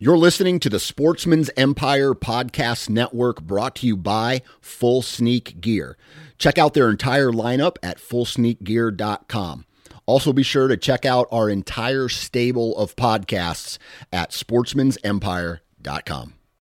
You're listening to the Sportsman's Empire Podcast Network, brought to you by Full Sneak Gear. Check out their entire lineup at fullsneakgear.com. Also be sure to check out our entire stable of podcasts at sportsmansempire.com.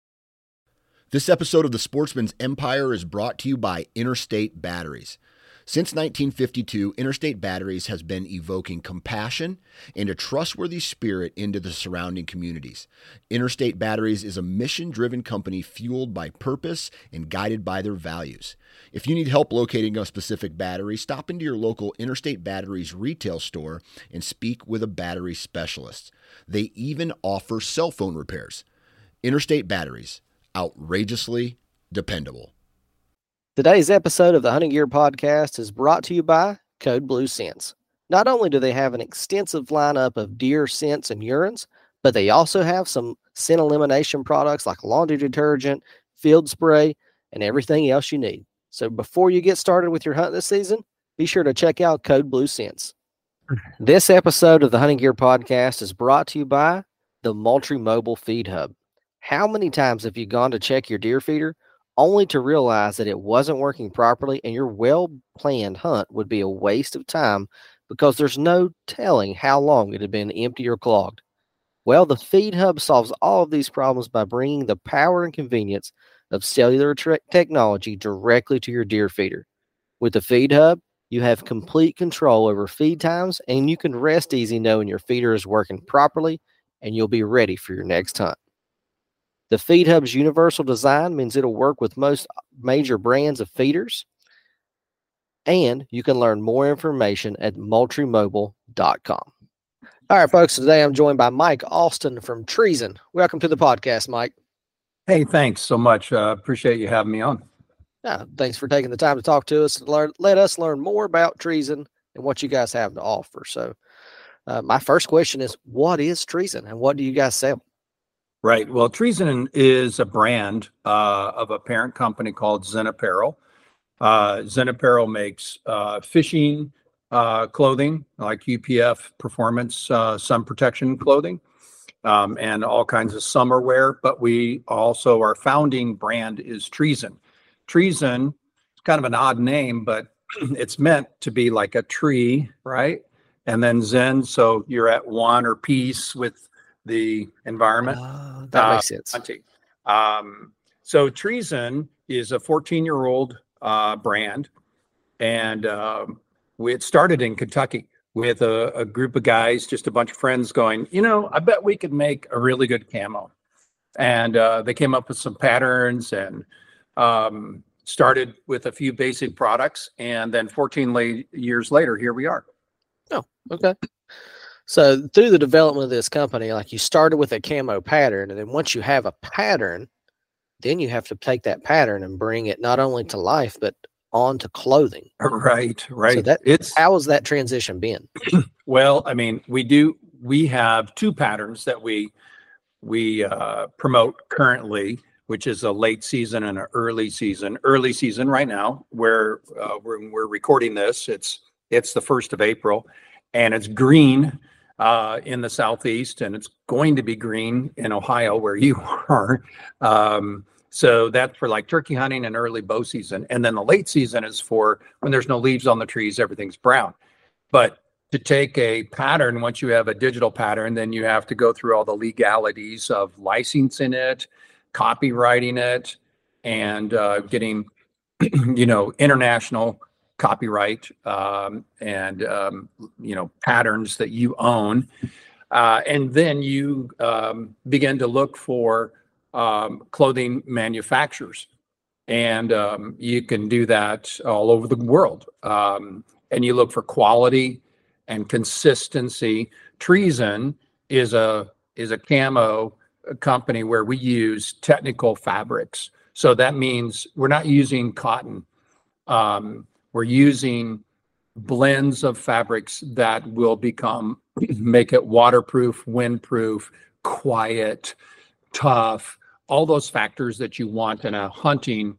This episode of the Sportsman's Empire is brought to you by Interstate Batteries. Since 1952, Interstate Batteries has been evoking compassion and a trustworthy spirit into the surrounding communities. Interstate Batteries is a mission-driven company fueled by purpose and guided by their values. If you need help locating a specific battery, stop into your local Interstate Batteries retail store and speak with a battery specialist. They even offer cell phone repairs. Interstate Batteries, outrageously dependable. Today's episode of the Hunting Gear Podcast is brought to you by Code Blue Scents. Not only do they have an extensive lineup of deer scents and urines, but they also have some scent elimination products like laundry detergent, field spray, and everything else you need. So before you get started with your hunt this season, be sure to check out Code Blue Scents. This episode of the Hunting Gear Podcast is brought to you by the Moultrie Mobile Feed Hub. How many times have you gone to check your deer feeder only to realize that it wasn't working properly and your well-planned hunt would be a waste of time because there's no telling how long it had been empty or clogged? Well, the Feed Hub solves all of these problems by bringing the power and convenience of cellular technology directly to your deer feeder. With the Feed Hub, you have complete control over feed times, and you can rest easy knowing your feeder is working properly and you'll be ready for your next hunt. The Feed Hub's universal design means it'll work with most major brands of feeders, and you can learn more information at moultriemobile.com. All right, folks, today I'm joined by Mike Austin from Treason. Welcome to the podcast, Mike. Hey, thanks so much. Appreciate you having me on. Thanks for taking the time to talk to us and let us learn more about Treason and what you guys have to offer. So my first question is, what is Treason and what do you guys sell? Right. Well, Treason is a brand of a parent company called Zen Apparel. Zen Apparel makes fishing clothing like UPF performance sun protection clothing and all kinds of summer wear. But we also, our founding brand is Treason. Treason is kind of an odd name, but it's meant to be like a tree, right? And then Zen, so you're at one or peace with the environment. That makes sense. So Treason is a 14-year-old brand, and it started in Kentucky with a group of guys, just a bunch of friends going, I bet we could make a really good camo. And they came up with some patterns and started with a few basic products. And then 14 years later, here we are. Oh, okay. So through the development of this company, like you started with a camo pattern, and then once you have a pattern, then you have to take that pattern and bring it not only to life, but onto clothing. Right. So how has that transition been? Well, I mean, we have two patterns that we promote currently, which is a late season and an early season. Early season right now, where we're recording this, it's the 1st of April, and it's green in the Southeast, and it's going to be green in Ohio where you are. So that's for like turkey hunting and early bow season. And then the late season is for when there's no leaves on the trees, everything's brown. But to take a pattern, once you have a digital pattern, then you have to go through all the legalities of licensing it, copywriting it, and getting, international copyright and patterns that you own, and then you begin to look for clothing manufacturers, and you can do that all over the world, and you look for quality and consistency. Treason is a camo company where we use technical fabrics, so that means we're not using cotton. We're using blends of fabrics that will make it waterproof, windproof, quiet, tough, all those factors that you want in a hunting,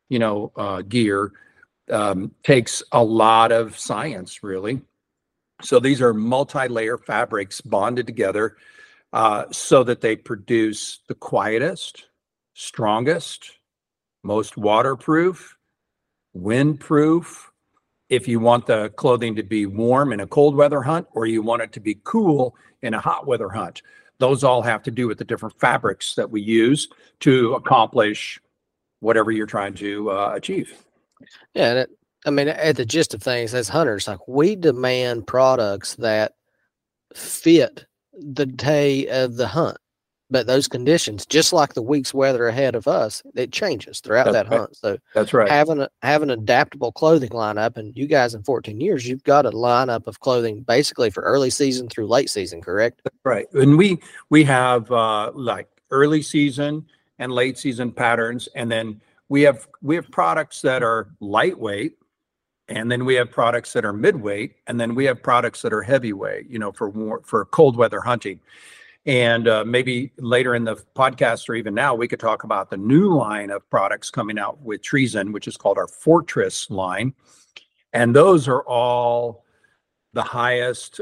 gear, takes a lot of science, really. So these are multi-layer fabrics bonded together so that they produce the quietest, strongest, most waterproof, windproof. If you want the clothing to be warm in a cold weather hunt, or you want it to be cool in a hot weather hunt, those all have to do with the different fabrics that we use to accomplish whatever you're trying to achieve. Yeah, and at the gist of things, as hunters, like we demand products that fit the day of the hunt. But those conditions, just like the week's weather ahead of us, it changes throughout that hunt. So that's right. Having an adaptable clothing lineup, and you guys in 14 years, you've got a lineup of clothing basically for early season through late season, correct? That's right. And we have like early season and late season patterns, and then we have products that are lightweight, and then we have products that are midweight, and then we have products that are heavyweight, for cold weather hunting. And maybe later in the podcast, or even now, we could talk about the new line of products coming out with Treason, which is called our Fortress line. And those are all the highest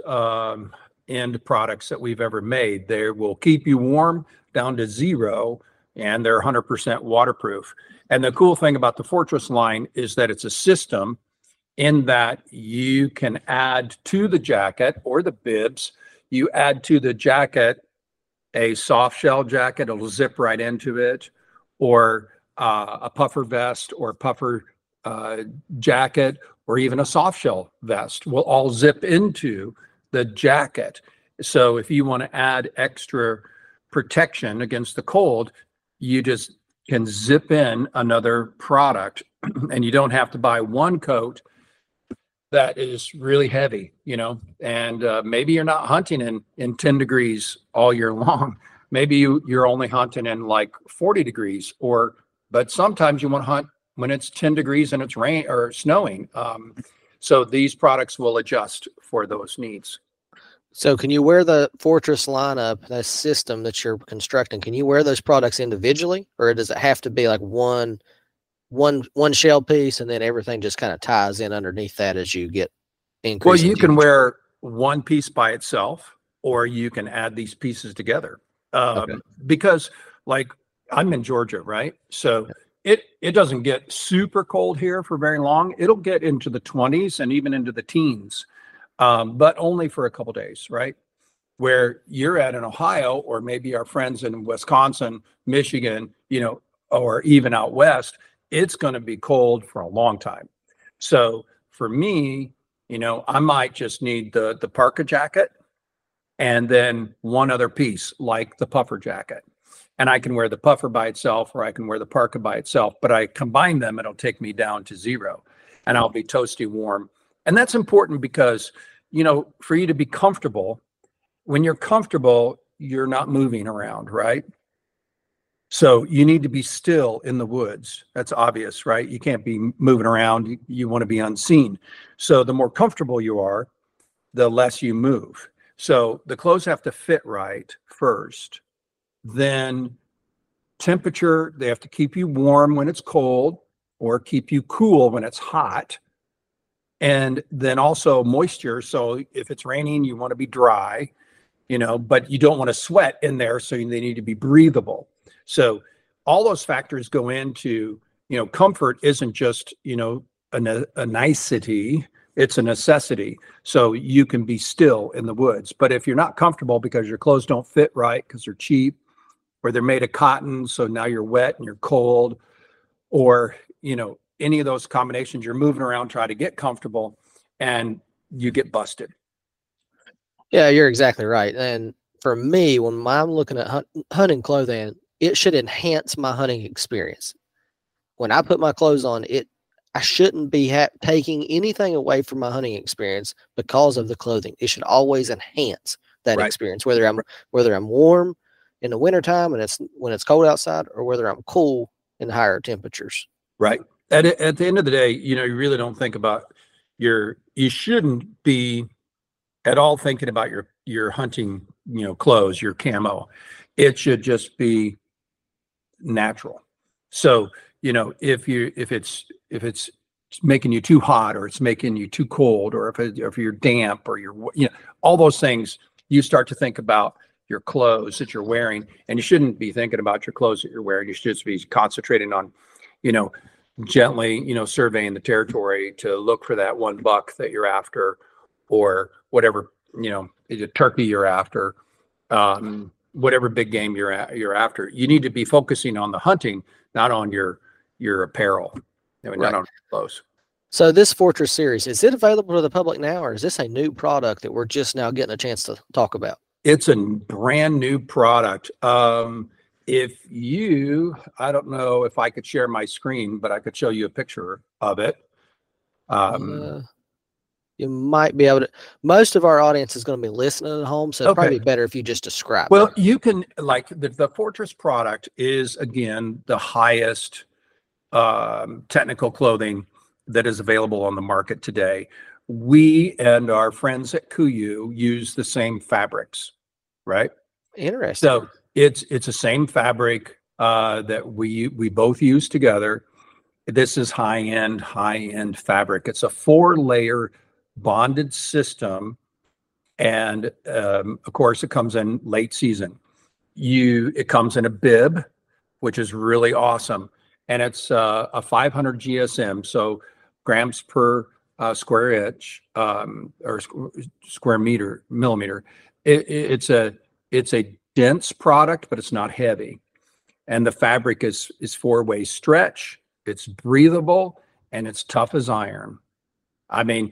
end products that we've ever made. They will keep you warm down to 0, and they're 100% waterproof. And the cool thing about the Fortress line is that it's a system in that you can add to the jacket or the bibs. You add to the jacket a soft shell jacket, it'll zip right into it, or a puffer vest or puffer jacket, or even a soft shell vest will all zip into the jacket. So if you want to add extra protection against the cold, you just can zip in another product, and you don't have to buy one coat that is really heavy, and maybe you're not hunting in 10 degrees all year long. Maybe you're only hunting in like 40 degrees, but sometimes you want to hunt when it's 10 degrees and it's rain or snowing. So these products will adjust for those needs. So can you wear the Fortress lineup, that system that you're constructing, can you wear those products individually, or does it have to be like one shell piece, and then everything just kind of ties in underneath that as you get increasing? Well, you can wear one piece by itself, or you can add these pieces together. Because like I'm in Georgia, right? So it doesn't get super cold here for very long. It'll get into the 20s and even into the teens, but only for a couple days, right? Where you're at in Ohio, or maybe our friends in Wisconsin, Michigan, or even out west, it's going to be cold for a long time. So for me, I might just need the parka jacket and then one other piece like the puffer jacket. And I can wear the puffer by itself, or I can wear the parka by itself, but I combine them, it'll take me down to 0, and I'll be toasty warm. And that's important because, for you to be comfortable, when you're comfortable, you're not moving around, right? So you need to be still in the woods. That's obvious, right? You can't be moving around. You want to be unseen. So the more comfortable you are, the less you move. So the clothes have to fit right first. Then temperature, they have to keep you warm when it's cold, or keep you cool when it's hot. And then also moisture. So if it's raining, you want to be dry, but you don't want to sweat in there. So they need to be breathable. So all those factors go into, comfort isn't just, a nicety, it's a necessity. So you can be still in the woods. But if you're not comfortable because your clothes don't fit right, because they're cheap, or they're made of cotton, so now you're wet and you're cold, or, any of those combinations, you're moving around trying to get comfortable and you get busted. Yeah, you're exactly right. And for me, when I'm looking at hunting clothing, it should enhance my hunting experience. When I put my clothes on, I shouldn't be taking anything away from my hunting experience because of the clothing. It should always enhance that experience, whether I'm warm in the wintertime and when it's cold outside, or whether I'm cool in higher temperatures. Right. At the end of the day, you really don't think about you shouldn't be at all thinking about your hunting, clothes, your camo. It should just be natural. So, if it's making you too hot, or it's making you too cold, or if you're damp, or you're, all those things, you start to think about your clothes that you're wearing. And you shouldn't be thinking about your clothes that you're wearing. You should just be concentrating on, gently, surveying the territory to look for that one buck that you're after, or whatever, a turkey you're after, whatever big game you're after. You need to be focusing on the hunting, not on your apparel, not on your clothes. So this Fortress series, is it available to the public now, or is this a new product that we're just now getting a chance to talk about? It's a brand new product. I don't know if I could share my screen, but I could show you a picture of it. You might be able to. Most of our audience is going to be listening at home, so it'd probably be better if you just describe it. You can, the Fortress product is, again, the highest technical clothing that is available on the market today. We and our friends at KUIU use the same fabrics, right? Interesting. So it's the same fabric that we both use together. This is high-end fabric. It's a 4-layer bonded system, and of course it comes in late season. It comes in a bib, which is really awesome, and it's a 500 GSM, so grams per square inch, or square millimeter. It's a dense product, but it's not heavy, and the fabric is 4-way stretch. It's breathable, and it's tough as iron. I mean,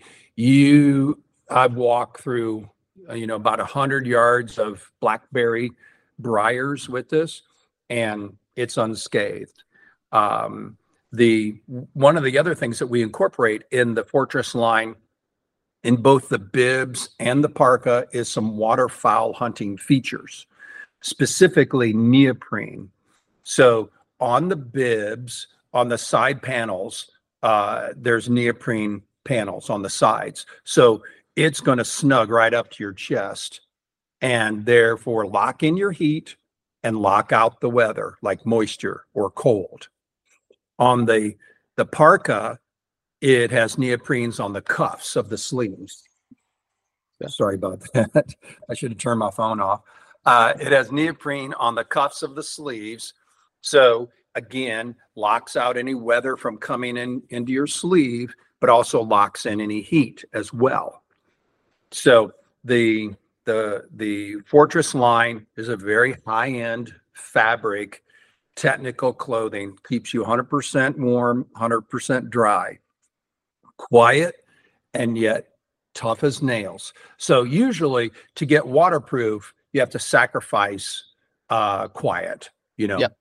I've walked through, about 100 yards of blackberry briars with this, and it's unscathed. One of the other things that we incorporate in the Fortress line, in both the bibs and the parka, is some waterfowl hunting features, specifically neoprene. So on the bibs, on the side panels, there's neoprene panels on the sides. So it's going to snug right up to your chest, and therefore lock in your heat and lock out the weather, like moisture or cold. On the parka, it has neoprenes on the cuffs of the sleeves. Sorry about that. I should have turned my phone off. It has neoprene on the cuffs of the sleeves. So again, locks out any weather from coming into your sleeve, but also locks in any heat as well. So the Fortress line is a very high-end fabric, technical clothing, keeps you 100% warm, 100% dry, quiet, and yet tough as nails. So usually to get waterproof, you have to sacrifice quiet, Yep.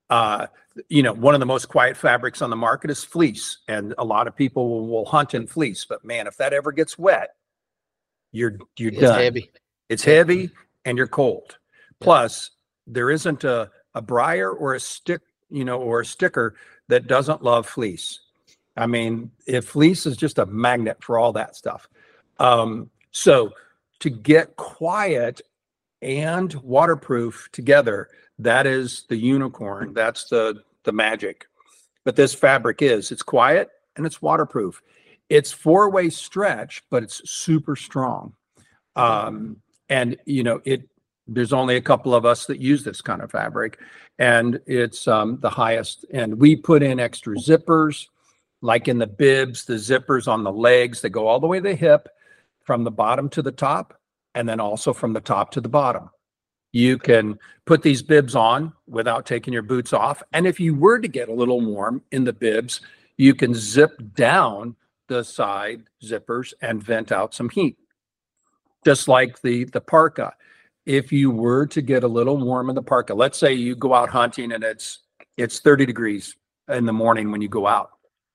One of the most quiet fabrics on the market is fleece, and a lot of people will hunt in fleece, but man, if that ever gets wet, you're done. Heavy. It's heavy, and you're cold. Plus, there isn't a briar or a stick, or a sticker that doesn't love fleece. I mean, if fleece is just a magnet for all that stuff. So to get quiet and waterproof together, that is the unicorn. That's the magic. But this fabric it's quiet and it's waterproof. It's 4-way stretch, but it's super strong. And there's only a couple of us that use this kind of fabric, and it's the highest. And we put in extra zippers, like in the bibs, the zippers on the legs, they go all the way to the hip, from the bottom to the top, and then also from the top to the bottom. You can put these bibs on without taking your boots off. And if you were to get a little warm in the bibs, you can zip down the side zippers and vent out some heat. Just like the parka. If you were to get a little warm in the parka, let's say you go out hunting and it's 30 degrees in the morning when you go out.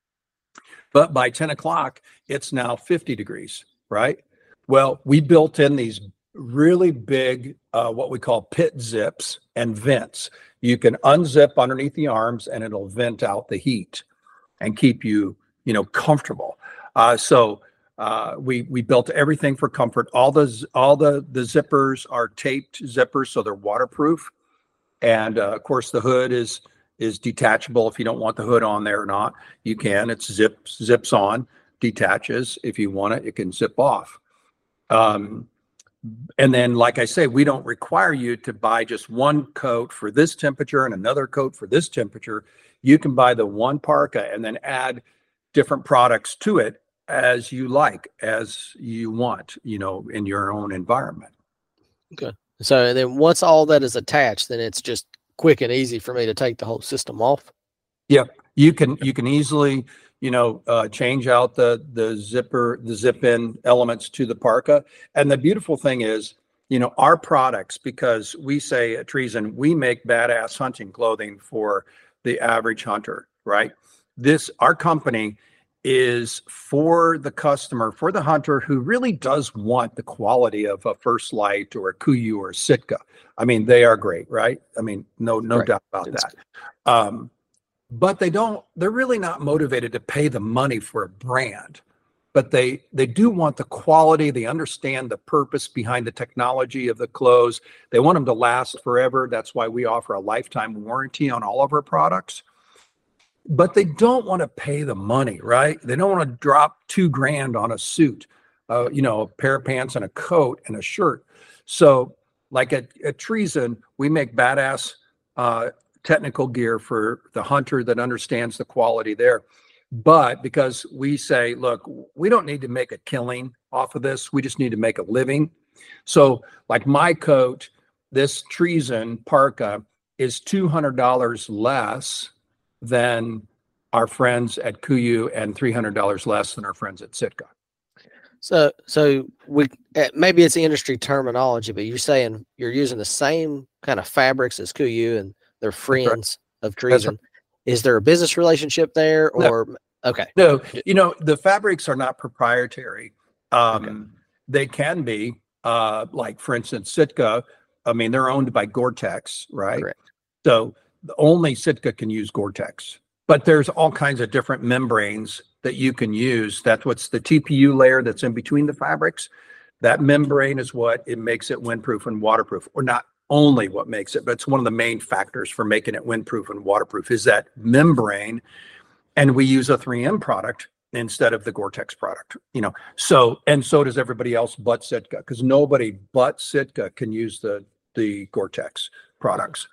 But by 10 o'clock, it's now 50 degrees, right? Well, we built in these really big, what we call pit zips and vents. You can unzip underneath the arms and it'll vent out the heat and keep you, comfortable. So we built everything for comfort. All the zippers are taped zippers, so they're waterproof. And of course, the hood is detachable. If you don't want the hood on there or not, you can. It zips on, detaches. If you want it, it can zip off. And then, like I say, we don't require you to buy just one coat for this temperature and another coat for this temperature. You can buy the one parka and then add different products to it as you like, as you want, in your own environment. Okay. So then once all that is attached, then it's just quick and easy for me to take the whole system off. Yeah, you can easily, change out the zip-in elements to the parka. And the beautiful thing is, our products, because we say at Treason, we make badass hunting clothing for the average hunter, right? Our company is for the customer, for the hunter who really does want the quality of a First Light or a KUIU or a Sitka. I mean, they are great, right? I mean, no doubt about that. But they're really not motivated to pay the money for a brand, but they do want the quality. They understand the purpose behind the technology of the clothes. They want them to last forever. That's why we offer a lifetime warranty on all of our products. But they don't want to pay the money, right? They don't want to drop $2,000 on a suit, a pair of pants and a coat and a shirt. So like at Treason, we make badass technical gear for the hunter that understands the quality there. But because we say, look, we don't need to make a killing off of this. We just need to make a living. So like my coat, this Treason parka is $200 less than our friends at KUIU and $300 less than our friends at Sitka. So we maybe it's industry terminology, but you're saying you're using the same kind of fabrics as KUIU and they're friends of Treason. Is there a business relationship there, or no. Okay? No, the fabrics are not proprietary. They can be, like for instance, Sitka. I mean, they're owned by Gore-Tex, right? Correct. So only Sitka can use Gore-Tex, but there's all kinds of different membranes that you can use. That's what's the TPU layer that's in between the fabrics. That membrane is what it makes it windproof and waterproof, or not only what makes it, but it's one of the main factors for making it windproof and waterproof is that membrane. And we use a 3M product instead of the Gore-Tex product, so does everybody else but Sitka, because nobody but Sitka can use the Gore-Tex products.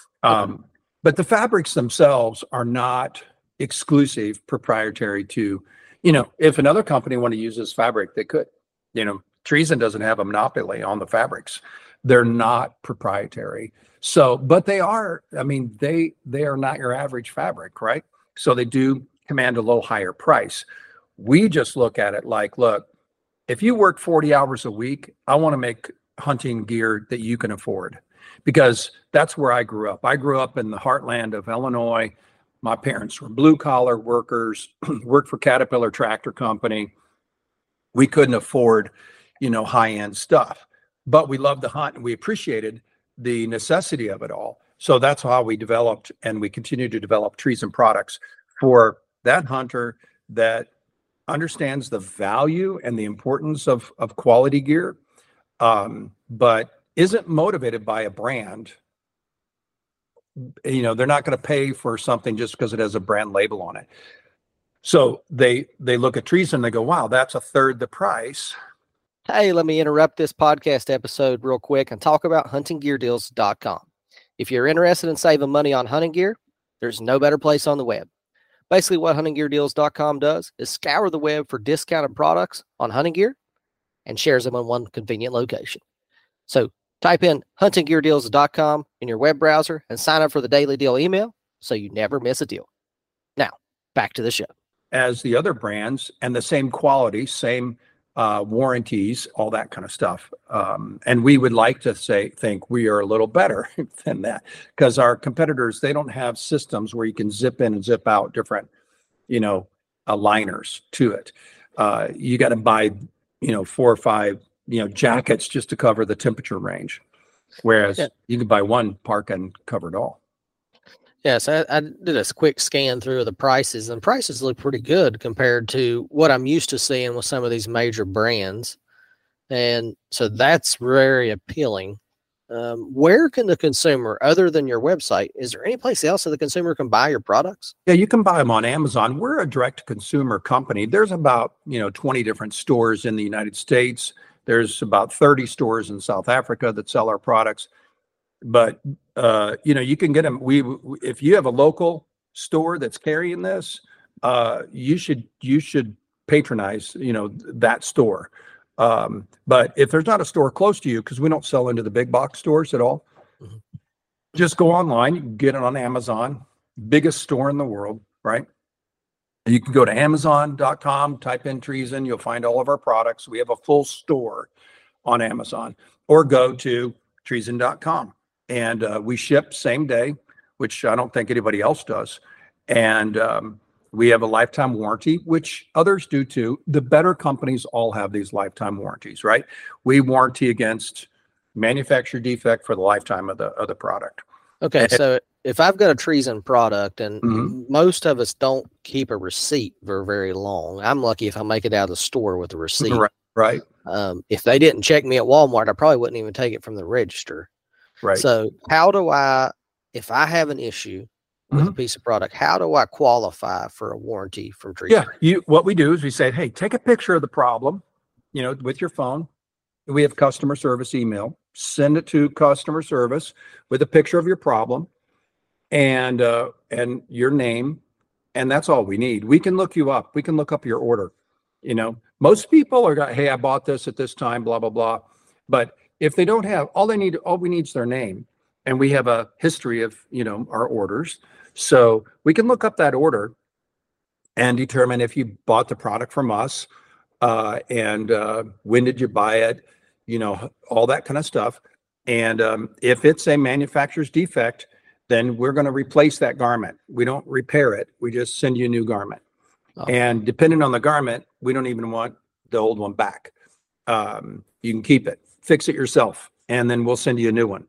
But the fabrics themselves are not exclusive proprietary to, if another company want to use this fabric, they could. Treason doesn't have a monopoly on the fabrics. They're not proprietary. So, but they are, they are not your average fabric, right? So they do command a little higher price. We just look at it like, look, if you work 40 hours a week, I want to make hunting gear that you can afford, because that's where I grew up. I grew up in the heartland of Illinois. My parents were blue collar workers, worked for Caterpillar Tractor Company. We couldn't afford, high-end stuff, but we loved to hunt and we appreciated the necessity of it all. So that's how we developed, and we continue to develop Treason products for that hunter that understands the value and the importance of quality gear, but isn't motivated by a brand. They're not going to pay for something just because it has a brand label on it. So they look at Treason and they go, wow, that's a third the price. Hey, let me interrupt this podcast episode real quick and talk about huntinggeardeals.com. If you're interested in saving money on hunting gear, there's no better place on the web. Basically, what huntinggeardeals.com does is scour the web for discounted products on hunting gear and shares them in one convenient location. So type in huntinggeardeals.com in your web browser and sign up for the daily deal email so you never miss a deal. Now, back to the show. As the other brands, and the same quality, same warranties, all that kind of stuff. And we would like to think we are a little better than that, because our competitors, they don't have systems where you can zip in and zip out different, liners to it. You got to buy, 4 or 5, jackets just to cover the temperature range. Whereas you can buy one parka and cover it all. Yes, I did a quick scan through the prices, and prices look pretty good compared to what I'm used to seeing with some of these major brands. And so that's very appealing. Where can the consumer, other than your website, is there any place else that the consumer can buy your products? Yeah, you can buy them on Amazon. We're a direct-to-consumer company. There's about 20 different stores in the United States. There's about 30 stores in South Africa that sell our products. But you can get them. If you have a local store that's carrying this, you should patronize that store. But if there's not a store close to you, because we don't sell into the big box stores at all, just go online. You can get it on Amazon, biggest store in the world, right? You can go to Amazon.com, type in Treason, you'll find all of our products. We have a full store on Amazon, or go to Treason.com, and we ship same day, which I don't think anybody else does. And we have a lifetime warranty, which others do too. The better companies all have these lifetime warranties, right? We warranty against manufacturer defect for the lifetime of the product. Okay, so if I've got a Treason product, and most of us don't keep a receipt for very long. I'm lucky if I make it out of the store with a receipt. Right. If they didn't check me at Walmart, I probably wouldn't even take it from the register. Right. So how do if I have an issue with a piece of product, how do I qualify for a warranty from Treason? Yeah, what we do is we say, hey, take a picture of the problem, with your phone. We have customer service email. Send it to customer service with a picture of your problem and your name, and that's all we need. We can look you up. We can look up your order. Most people are hey, I bought this at this time, blah blah blah. But if they don't have, all we need is their name, and we have a history of our orders, so we can look up that order and determine if you bought the product from us, and when did you buy it. All that kind of stuff. And if it's a manufacturer's defect, then we're going to replace that garment. We don't repair it. We just send you a new garment. Oh. And depending on the garment, we don't even want the old one back. You can keep it, fix it yourself, and then we'll send you a new one.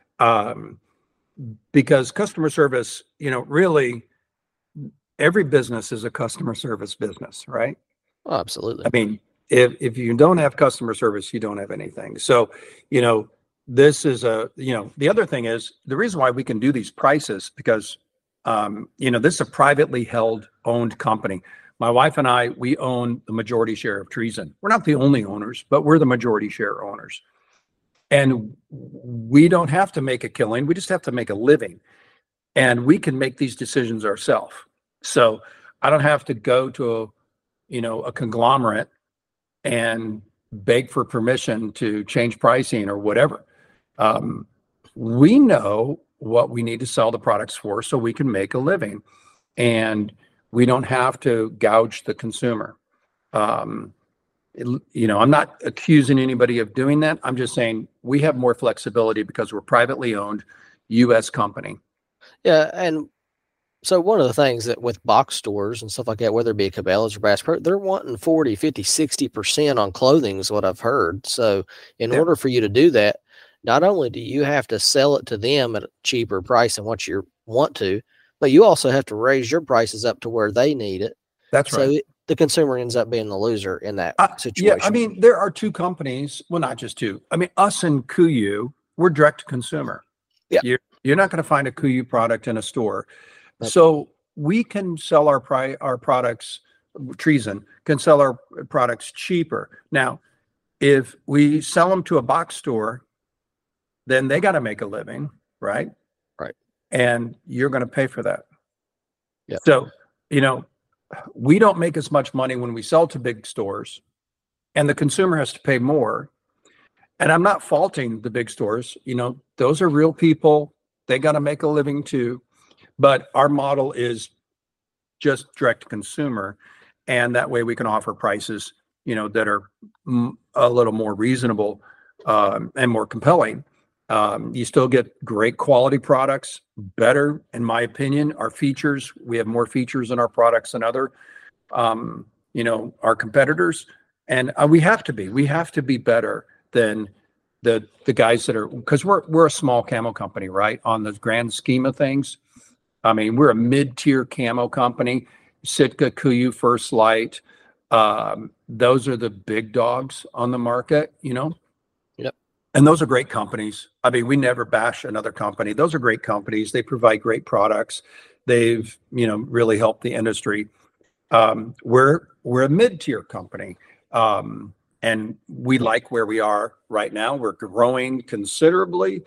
Because customer service, really, every business is a customer service business, right? Oh, absolutely. I mean, if you don't have customer service, you don't have anything. So, this is the other thing is the reason why we can do these prices, because, this is a privately owned company. My wife and I, we own the majority share of Treason. We're not the only owners, but we're the majority share owners. And we don't have to make a killing. We just have to make a living. And we can make these decisions ourselves. So I don't have to go to a conglomerate and beg for permission to change pricing or whatever. We know what we need to sell the products for, so we can make a living, and we don't have to gouge the consumer. I'm not accusing anybody of doing that. I'm just saying we have more flexibility because we're privately owned U.S. company. Yeah, and so one of the things that with box stores and stuff like that, whether it be Cabela's or Bass Pro, they're wanting 40, 50, 60% on clothing is what I've heard. So in order for you to do that, not only do you have to sell it to them at a cheaper price than what you want to, but you also have to raise your prices up to where they need it. That's right. So the consumer ends up being the loser in that situation. Yeah, I mean, there are two companies. Well, not just two. I mean, us and KUIU, we're direct to consumer. Yeah. You're not going to find a KUIU product in a store. So we can sell our products, Treason can sell our products cheaper. Now, if we sell them to a box store, then they got to make a living, right? Right. And you're going to pay for that. Yeah. So, we don't make as much money when we sell to big stores, and the consumer has to pay more. And I'm not faulting the big stores. Those are real people. They got to make a living too. But our model is just direct to consumer. And that way we can offer prices, that are a little more reasonable and more compelling. You still get great quality products, better, in my opinion. Our features, we have more features in our products than other, our competitors. And we have to be better than the guys that are, because we're a small camo company, right? On the grand scheme of things. I mean, we're a mid-tier camo company. Sitka, KUIU, First Light. Those are the big dogs on the market, Yep. And those are great companies. I mean, we never bash another company. Those are great companies. They provide great products. They've, really helped the industry. We're a mid-tier company. And and we like where we are right now. We're growing considerably,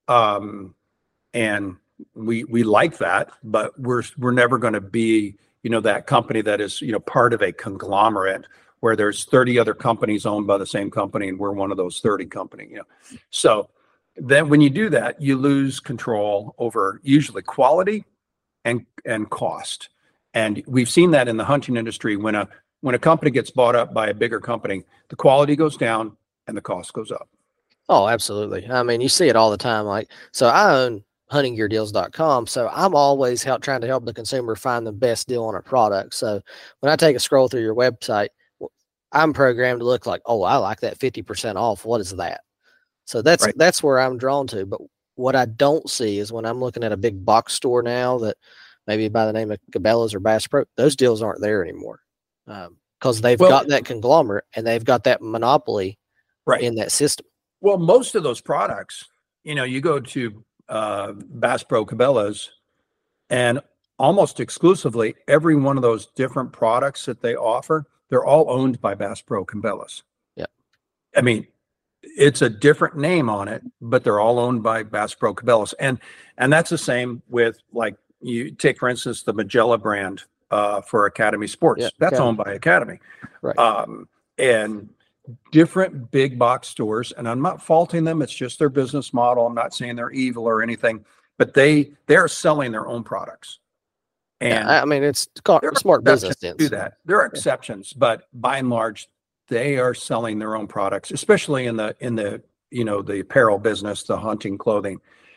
and we like that, but we're never going to be, that company that is, part of a conglomerate where there's 30 other companies owned by the same company, and we're one of those 30 companies. So then when you do that, you lose control over usually quality and cost. And we've seen that in the hunting industry. When a company gets bought up by a bigger company, the quality goes down and the cost goes up. Oh, absolutely. I mean, you see it all the time. So I own huntinggeardeals.com. So I'm always trying to help the consumer find the best deal on a product. So when I take a scroll through your website, I'm programmed to look like, oh, I like that 50% off. What is that? So that's where I'm drawn to. But what I don't see is when I'm looking at a big box store now that maybe by the name of Cabela's or Bass Pro, those deals aren't there anymore because they've got that conglomerate and they've got that monopoly in that system. Well, most of those products, you go to Bass Pro, Cabela's, and almost exclusively every one of those different products that they offer, they're all owned by Bass Pro, Cabela's. Yeah. I mean, it's a different name on it, but they're all owned by Bass Pro, Cabela's. And that's the same with, like, you take, for instance, the Magella brand for Academy Sports. That's owned by Academy. Right. And different big box stores, and I'm not faulting them. It's just their business model. I'm not saying they're evil or anything, but they're selling their own products. And I mean, it's smart business to do that. There are exceptions, but by and large, they are selling their own products, especially in the the apparel business, the hunting clothing.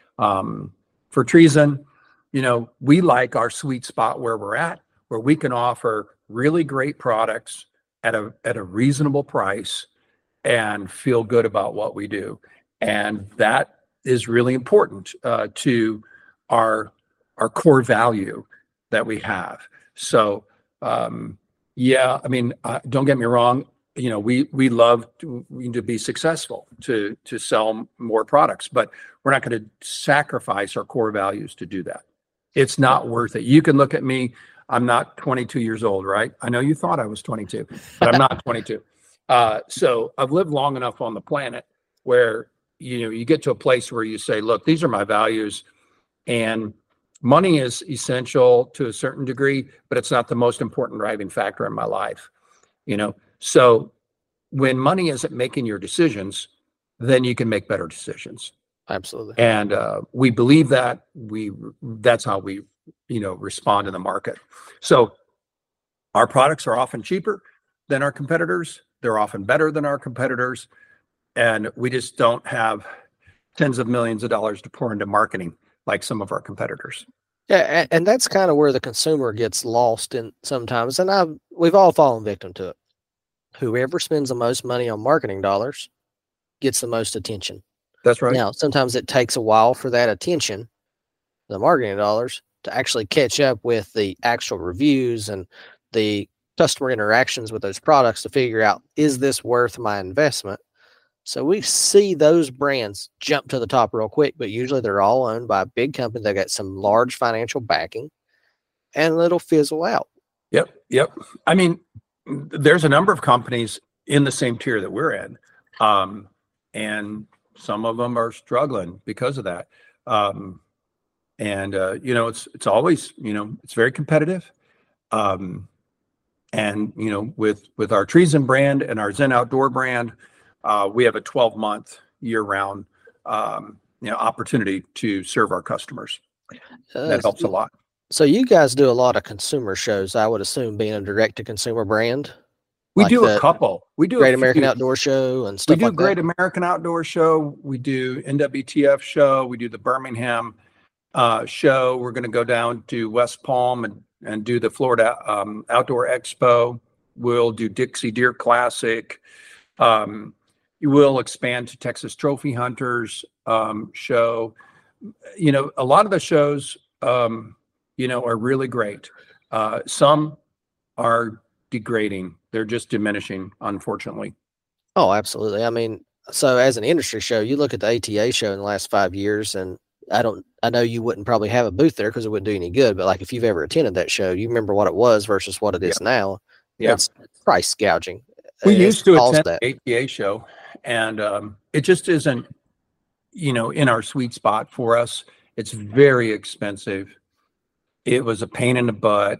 For Treason, we like our sweet spot where we're at, where we can offer really great products at a reasonable price and feel good about what we do. And that is really important to our core value that we have. So, I mean, don't get me wrong. We love to be successful, to sell more products, but we're not going to sacrifice our core values to do that. It's not worth it. You can look at me. I'm not 22 years old, right? I know you thought I was 22, but I'm not 22. So I've lived long enough on the planet where, you get to a place where you say, look, these are my values, and money is essential to a certain degree, but it's not the most important driving factor in my life. So when money isn't making your decisions, then you can make better decisions. Absolutely. And we believe that that's how we, respond in the market. So our products are often cheaper than our competitors. They're often better than our competitors. And we just don't have tens of millions of dollars to pour into marketing like some of our competitors. Yeah. And that's kind of where the consumer gets lost in sometimes. And we've all fallen victim to it. Whoever spends the most money on marketing dollars gets the most attention. That's right. Now, sometimes it takes a while for that attention, the marketing dollars, to actually catch up with the actual reviews and the customer interactions with those products to figure out, is this worth my investment? So we see those brands jump to the top real quick, but usually they're all owned by a big company that got some large financial backing, and it'll fizzle out. Yep. I mean, there's a number of companies in the same tier that we're in, and some of them are struggling because of that. It's always, it's very competitive. And, with our Treason brand and our Zen Outdoor brand, we have a 12-month year-round, opportunity to serve our customers. That helps a lot. So you guys do a lot of consumer shows, I would assume, being a direct-to-consumer brand. We do a couple. We do Great American Outdoor Show and stuff like that. We do Great American Outdoor Show. We do NWTF show. We do the Birmingham show. We're going to go down to West Palm and do the Florida Outdoor Expo. We'll do Dixie Deer Classic. You will expand to Texas Trophy Hunters show. A lot of the shows, are really great. Some are degrading. They're just diminishing, unfortunately. Oh, absolutely. I mean, so as an industry show, you look at the ATA show in the last 5 years, and I know you wouldn't probably have a booth there because it wouldn't do any good, but like if you've ever attended that show, you remember what it was versus what it is now. Yeah. It's price gouging. We It's used to caused attend that. the ATA show, and it just isn't, in our sweet spot for us. It's very expensive. It was a pain in the butt.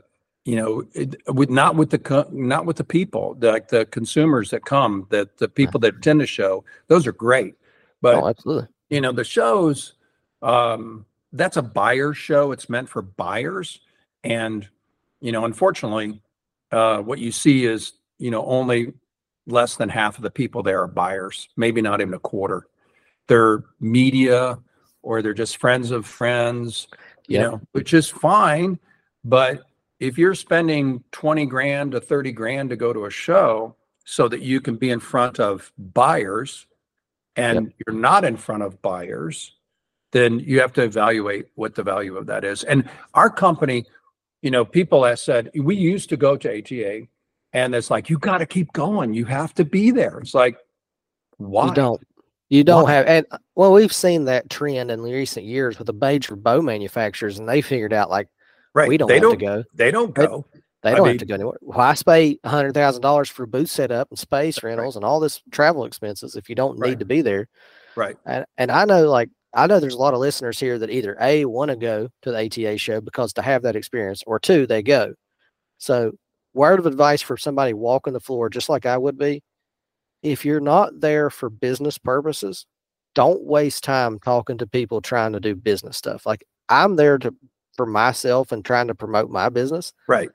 Not with the people, like the consumers that come, that the people that attend the show. Those are great, Oh, but absolutely. the shows, that's a buyer show. It's meant for buyers, and unfortunately, what you see is only less than half of the people there are buyers, maybe not even a quarter. They're media, or they're just friends of friends, Yep. which is fine. But if you're spending 20 grand to 30 grand to go to a show so that you can be in front of buyers, and you're not in front of buyers, then you have to evaluate what the value of that is. And our company, people have said, we used to go to ATA, and it's like, you got to keep going. You have to be there. It's like, why? You don't Why? have, and well, we've seen that trend in recent years with the major bow manufacturers, and they figured out like, Right. we don't have to go. They don't go. They don't have to go anywhere. Why spend $100,000 for booth setup and space rentals and all this travel expenses if you don't need to be there? Right. And I know there's a lot of listeners here that either A, want to go to the ATA show because to have that experience, or two, they go. So word of advice for somebody walking the floor, just like I would be, if you're not there for business purposes, don't waste time talking to people trying to do business stuff. Like, I'm there for myself and trying to promote my business. Right.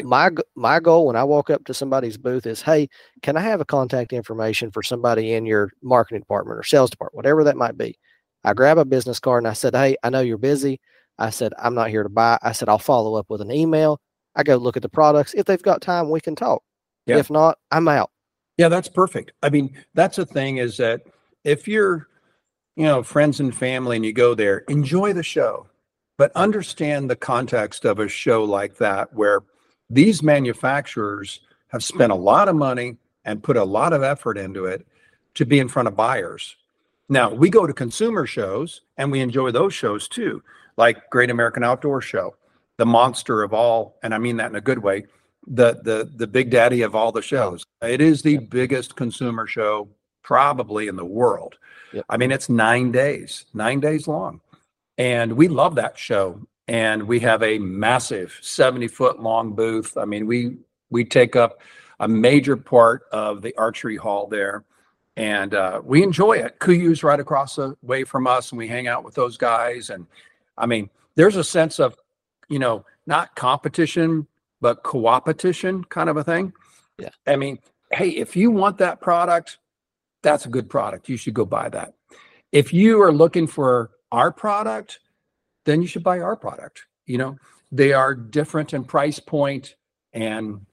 My goal when I walk up to somebody's booth is, hey, can I have a contact information for somebody in your marketing department or sales department, whatever that might be. I grab a business card and I said, hey, I know you're busy. I said, I'm not here to buy. I said, I'll follow up with an email. I go look at the products. If they've got time, we can talk. Yeah. If not, I'm out. Yeah, that's perfect. I mean, that's the thing, is that if you're, friends and family and you go there, enjoy the show, but understand the context of a show like that, where these manufacturers have spent a lot of money and put a lot of effort into it to be in front of buyers. Now, we go to consumer shows and we enjoy those shows too, like Great American Outdoor Show, the monster of all, and I mean that in a good way, the big daddy of all the shows. It is the biggest consumer show probably in the world. Yep. I mean, it's 9 days long. And we love that show. And we have a massive 70-foot long booth. I mean, we take up a major part of the archery hall there. And we enjoy it. KUIU's right across the way from us, and we hang out with those guys. And I mean, there's a sense of, not competition, but co-opetition kind of a thing. Yeah. I mean, hey, if you want that product, that's a good product. You should go buy that. If you are looking for our product, then you should buy our product. They are different in price point, and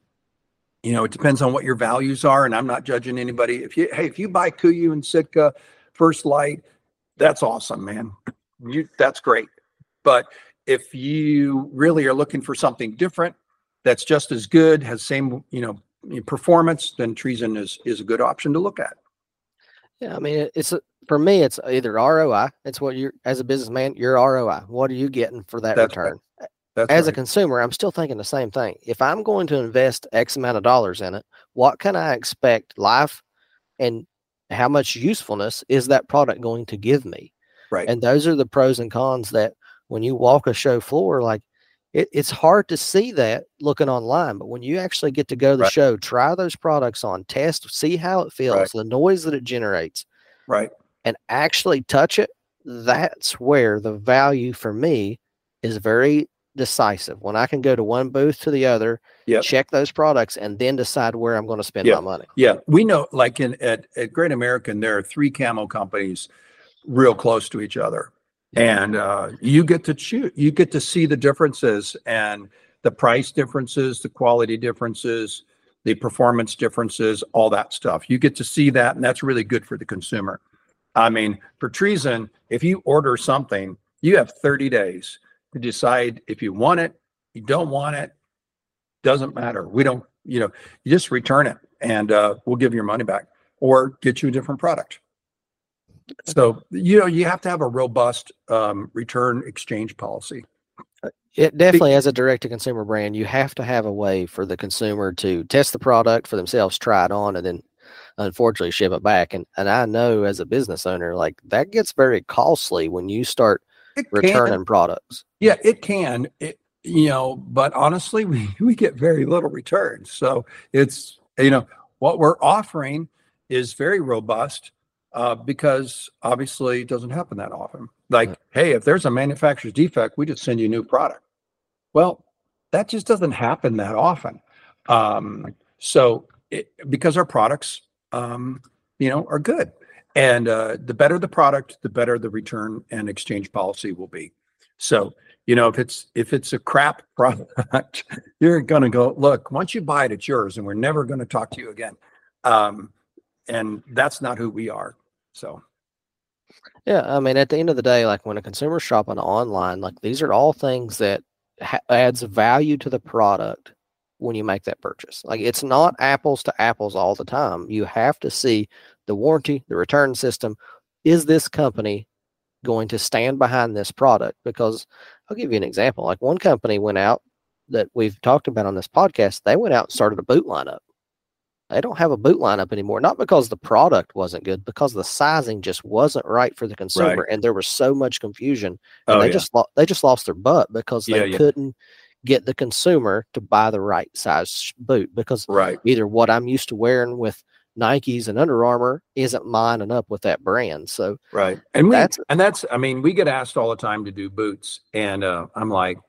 it depends on what your values are. And I'm not judging anybody. If you buy KUIU and Sitka First Light, that's awesome, man. That's great. But if you really are looking for something different, that's just as good, has same, performance, then Treason is a good option to look at. Yeah, I mean, for me, it's either ROI. It's what you're, as a businessman, your ROI. What are you getting for that return? As a consumer, I'm still thinking the same thing. If I'm going to invest X amount of dollars in it, what can I expect life, and how much usefulness is that product going to give me? Right. And those are the pros and cons that when you walk a show floor, like it's hard to see that looking online, but when you actually get to go to the show, try those products on, test, see how it feels, the noise that it generates, and actually touch it, that's where the value for me is very decisive. When I can go to one booth to the other, check those products, and then decide where I'm going to spend my money. Yeah, we know, like at Great American, there are 3 camo companies real close to each other. And you get to choose, you get to see the differences, and the price differences, the quality differences, the performance differences, all that stuff. You get to see that, and that's really good for the consumer. I mean, for Treason, if you order something, you have 30 days to decide if you want it, you don't want it, doesn't matter. We don't, you just return it, and we'll give your money back or get you a different product. So, you have to have a robust return exchange policy. It definitely, as a direct-to-consumer brand, you have to have a way for the consumer to test the product for themselves, try it on, and then unfortunately ship it back. And I know as a business owner, like that gets very costly when you start returning products. Yeah, it can. But honestly, we get very little return. So it's, what we're offering is very robust because obviously it doesn't happen that often. Like, hey, if there's a manufacturer's defect, we just send you a new product. Well, that just doesn't happen that often. Because our products, are good. And the better the product, the better the return and exchange policy will be. So, if it's a crap product, you're going to go, look, once you buy it, it's yours, and we're never going to talk to you again. And that's not who we are. So. Yeah, I mean, at the end of the day, like when a consumer's shopping online, like these are all things that adds value to the product when you make that purchase. Like it's not apples to apples all the time. You have to see the warranty, the return system. Is this company going to stand behind this product? Because I'll give you an example. Like one company went out that we've talked about on this podcast. They went out and started a boot lineup. They don't have a boot lineup anymore, not because the product wasn't good, because the sizing just wasn't right for the consumer, Right. and there was so much confusion. And they just lost their butt because they couldn't get the consumer to buy the right size boot, because either what I'm used to wearing with Nikes and Under Armour isn't lining up with that brand. So and we get asked all the time to do boots, and I'm like,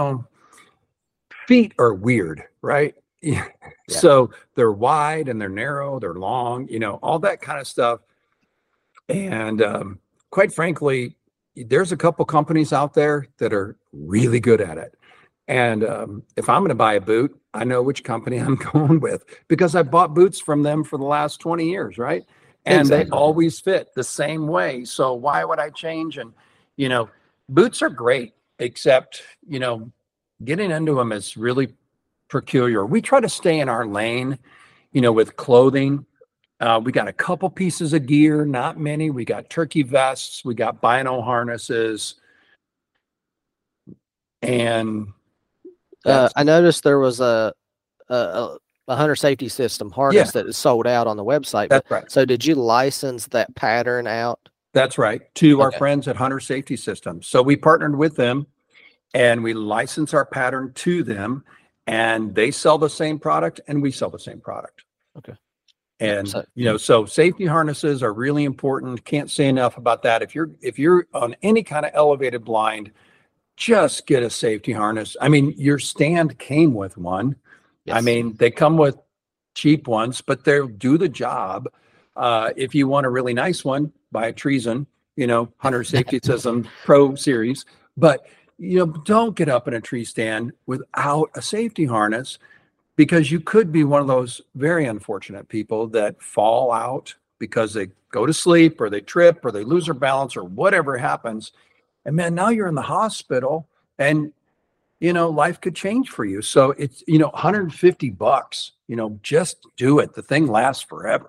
feet are weird, right? Yeah. So they're wide and they're narrow, they're long, all that kind of stuff. And quite frankly, there's a couple companies out there that are really good at it. And if I'm going to buy a boot, I know which company I'm going with because I bought boots from them for the last 20 years, right? And They always fit the same way. So why would I change? And, boots are great, except, getting into them is really peculiar. We try to stay in our lane, with clothing. We got a couple pieces of gear, not many. We got turkey vests, we got bino harnesses, and I noticed there was a Hunter Safety System harness that is sold out on the website. That's right. So did you license that pattern out? That's right, to our friends at Hunter Safety Systems. So we partnered with them, and we license our pattern to them. And they sell the same product and we sell the same product. Okay. And, so safety harnesses are really important. Can't say enough about that. If you're on any kind of elevated blind, just get a safety harness. I mean, your stand came with one. Yes. I mean, they come with cheap ones, but they'll do the job. If you want a really nice one, buy a Treason, Hunter Safety System Pro Series. But don't get up in a tree stand without a safety harness, because you could be one of those very unfortunate people that fall out because they go to sleep or they trip or they lose their balance or whatever happens. And man, now you're in the hospital and, life could change for you. So it's, $150, just do it. The thing lasts forever,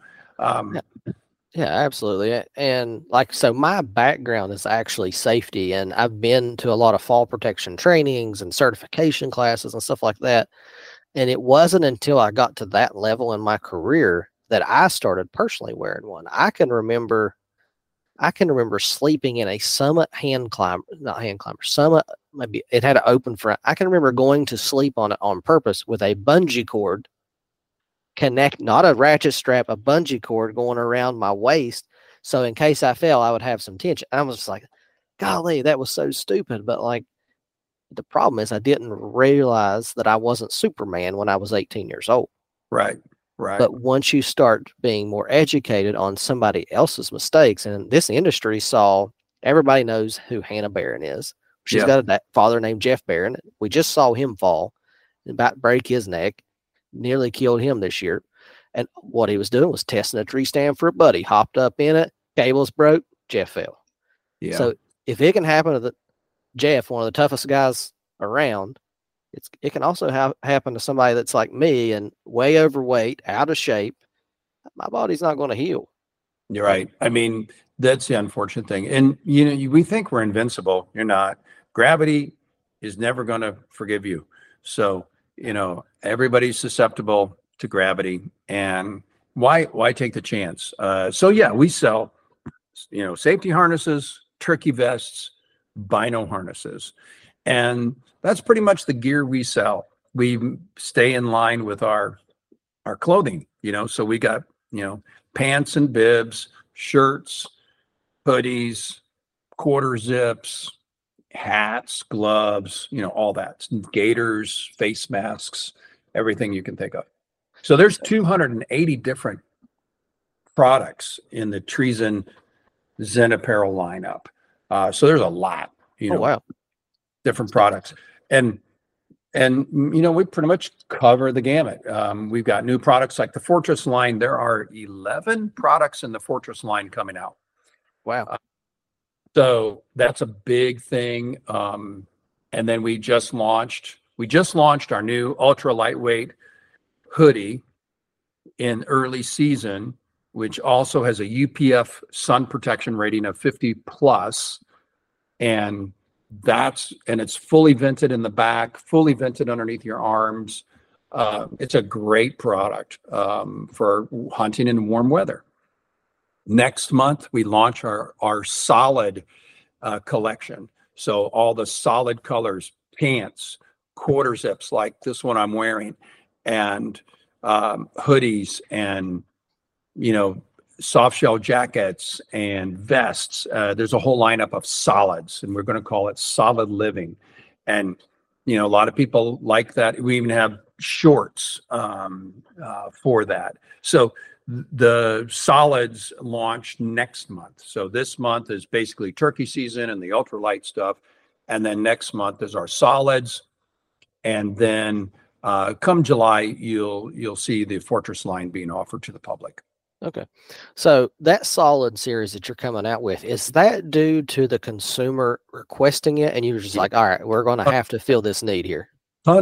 Yeah, absolutely. And so my background is actually safety, and I've been to a lot of fall protection trainings and certification classes and stuff like that. And it wasn't until I got to that level in my career that I started personally wearing one. I can remember sleeping in a Summit Summit, maybe it had an open front. I can remember going to sleep on it on purpose with a bungee cord not a ratchet strap, a bungee cord going around my waist. So in case I fell, I would have some tension. I was just like, golly, that was so stupid. But the problem is I didn't realize that I wasn't Superman when I was 18 years old. Right. But once you start being more educated on somebody else's mistakes, and this industry everybody knows who Hannah Barron is. She's got a father named Jeff Barron. We just saw him fall and about break his neck. Nearly killed him this year. And what he was doing was testing a tree stand for a buddy. Hopped up in it, cables broke, Jeff fell. Yeah. So if it can happen to Jeff, one of the toughest guys around, it can also happen to somebody that's like me and way overweight, out of shape. My body's not going to heal. You're right. I mean, that's the unfortunate thing. And, we think we're invincible. You're not. Gravity is never going to forgive you. So, everybody's susceptible to gravity. And why take the chance? So yeah, we sell, safety harnesses, turkey vests, bino harnesses, and that's pretty much the gear we sell. We stay in line with our clothing, so we got, pants and bibs, shirts, hoodies, quarter zips, hats, gloves, all that, gaiters, face masks, everything you can think of. So there's 280 different products in the Treason Zen Apparel lineup. So there's a lot, Oh, wow. different products. And we pretty much cover the gamut. We've got new products like the Fortress line. There are 11 products in the Fortress line coming out. Wow. So that's a big thing. And then we just launched our new ultra lightweight hoodie in early season, which also has a UPF sun protection rating of 50 plus. And it's fully vented in the back, fully vented underneath your arms. It's a great product for hunting in warm weather. Next month, we launch our solid collection. So all the solid colors, pants, quarter zips like this one I'm wearing, and hoodies, and soft shell jackets and vests. There's a whole lineup of solids, and we're going to call it Solid Living. And a lot of people like that. We even have shorts for that. So the solids launch next month. So this month is basically turkey season and the ultralight stuff, and then next month is our solids, and then come July you'll see the Fortress line being offered to the public. Okay. So that solid series that you're coming out with, is that due to the consumer requesting it, and you're just like, all right, we're going to have to fill this need here?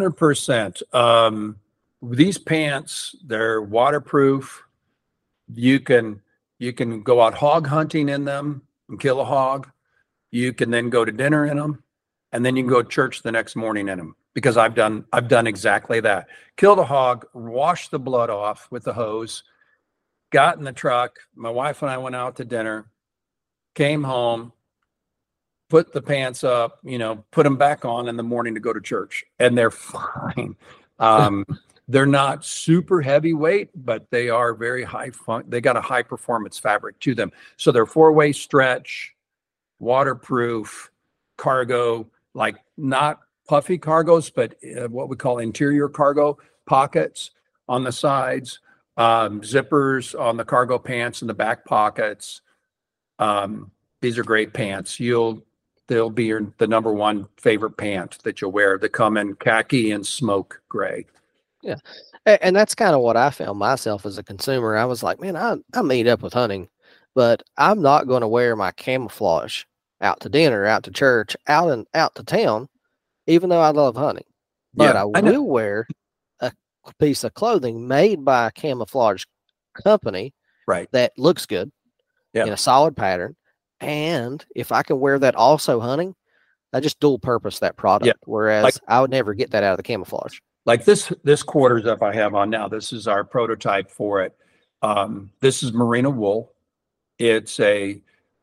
100%. These pants, they're waterproof. You can go out hog hunting in them and kill a hog. You can then go to dinner in them, and then you can go to church the next morning in them, because I've done exactly that. Killed a hog, washed the blood off with the hose, got in the truck. My wife and I went out to dinner, came home, put the pants up, put them back on in the morning to go to church, and they're fine. They're not super heavyweight, but they are very high they got a high performance fabric to them. So they're 4-way stretch, waterproof, cargo, like not puffy cargos, but what we call interior cargo pockets on the sides, zippers on the cargo pants in the back pockets. These are great pants. They'll be the number one favorite pant that you'll wear. They come in khaki and smoke gray. Yeah. And that's kind of what I found myself as a consumer. I was like, man, I meet up with hunting, but I'm not going to wear my camouflage out to dinner, out to church, out to town, even though I love hunting. But yeah, I will wear a piece of clothing made by a camouflage company, right, that looks good, in a solid pattern. And if I can wear that also hunting, I just dual purpose that product. Whereas I would never get that out of the camouflage. Like this quarter zip I have on now, this is our prototype for it. This is merino wool. It's a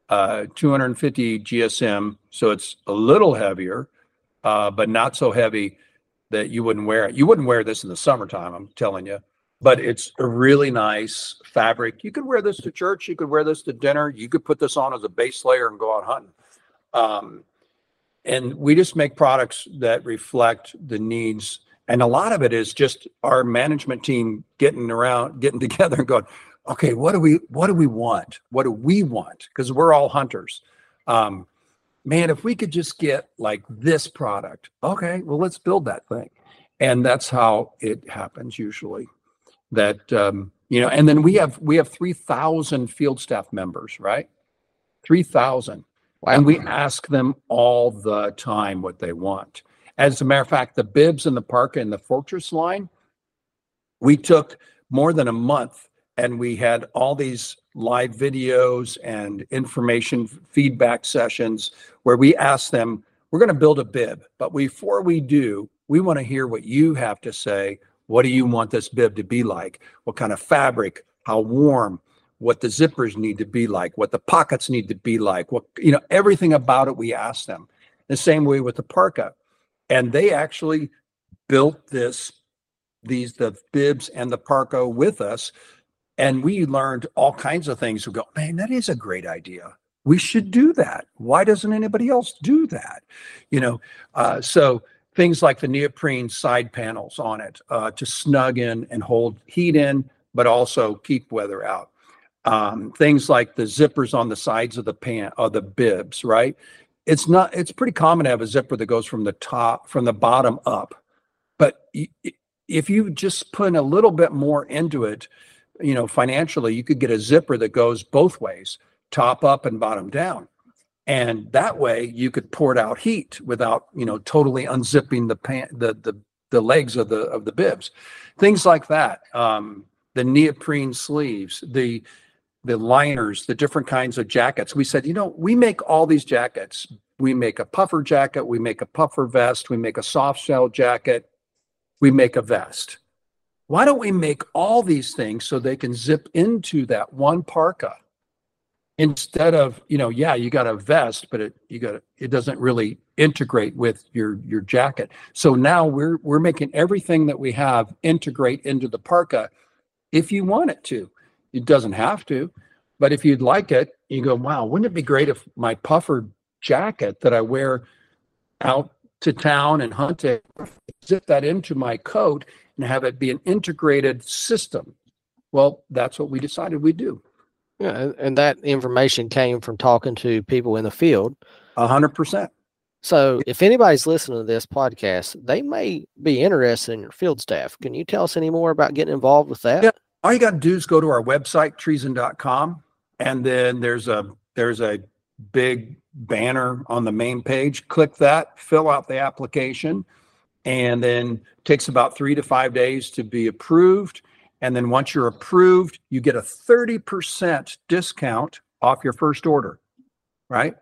250 GSM, so it's a little heavier, but not so heavy that you wouldn't wear it. You wouldn't wear this in the summertime, I'm telling you. But it's a really nice fabric. You could wear this to church. You could wear this to dinner. You could put this on as a base layer and go out hunting. And we just make products that reflect the needs. And a lot of it is just our management team getting together and going, okay, what do we want? What do we want? Because we're all hunters. Man, if we could just get like this product, okay, well, let's build that thing. And that's how it happens usually. That, and then we have 3,000 field staff members, right? 3,000. Wow. And we ask them all the time what they want. As a matter of fact, the bibs and the parka and the Fortress line, we took more than a month and we had all these live videos and information feedback sessions where we asked them, we're going to build a bib, but before we do, we want to hear what you have to say. What do you want this bib to be like? What kind of fabric, how warm, what the zippers need to be like, what the pockets need to be like, what, everything about it, we asked them. The same way with the parka. And they actually built the bibs and the parka with us. And we learned all kinds of things. We go, man, that is a great idea. We should do that. Why doesn't anybody else do that? So things like the neoprene side panels on it to snug in and hold heat in, but also keep weather out. Things like the zippers on the sides of the bibs, right? It's pretty common to have a zipper that goes from the bottom up. But if you just put a little bit more into it, financially, you could get a zipper that goes both ways, top up and bottom down. And that way you could port out heat without, totally unzipping the legs of the bibs. Things like that. The neoprene sleeves, the liners, the different kinds of jackets. We said, we make all these jackets. We make a puffer jacket, we make a puffer vest, we make a soft shell jacket, we make a vest. Why don't we make all these things so they can zip into that one parka? Instead of, you got a vest, but it doesn't really integrate with your jacket. So now we're making everything that we have integrate into the parka if you want it to. It doesn't have to, but if you'd like it, you go, wow, wouldn't it be great if my puffer jacket that I wear out to town and hunting, zip that into my coat and have it be an integrated system? Well, that's what we decided we'd do. Yeah, and that information came from talking to people in the field. 100%. So if anybody's listening to this podcast, they may be interested in your field staff. Can you tell us any more about getting involved with that? Yeah. All you got to do is go to our website, treason.com, and then there's a big banner on the main page. Click that, fill out the application, and then it takes about 3 to 5 days to be approved. And then once you're approved, you get a 30% discount off your first order, right?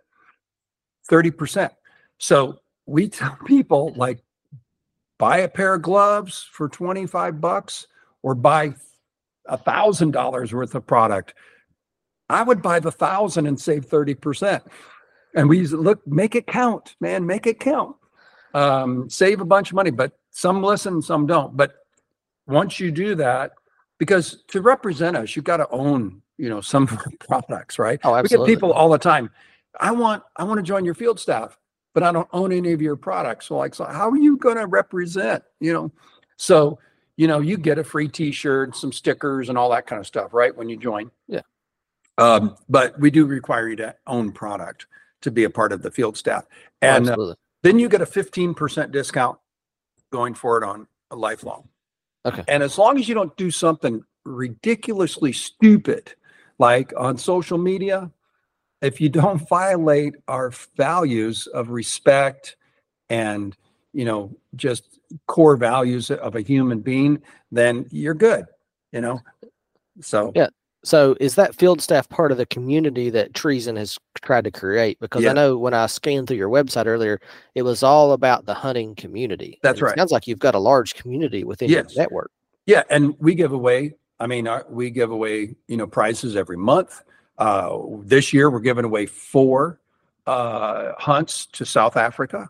30%. So we tell people, like, buy a pair of gloves for $25 or buy $1,000 worth of product. I would buy the 1,000 and save 30%. And we look, make it count, man, make it count. Save a bunch of money, but some listen, some don't. But once you do that, because to represent us, you've got to own, some of our products, right? Oh, absolutely. We get people all the time. I want to join your field staff, but I don't own any of your products. So how are you going to represent, So, you get a free t-shirt, some stickers and all that kind of stuff, right? When you join. Yeah. But we do require you to own product to be a part of the field staff. And then you get a 15% discount going forward on a lifelong. Okay. And as long as you don't do something ridiculously stupid, like on social media, if you don't violate our values of respect and, just core values of a human being, then you're good, So, yeah. So is that field staff part of the community that Treason has tried to create? Because I know when I scanned through your website earlier, it was all about the hunting community. That's right. It sounds like you've got a large community within your network. Yeah. And we give away, prizes every month. This year, we're giving away 4 hunts to South Africa.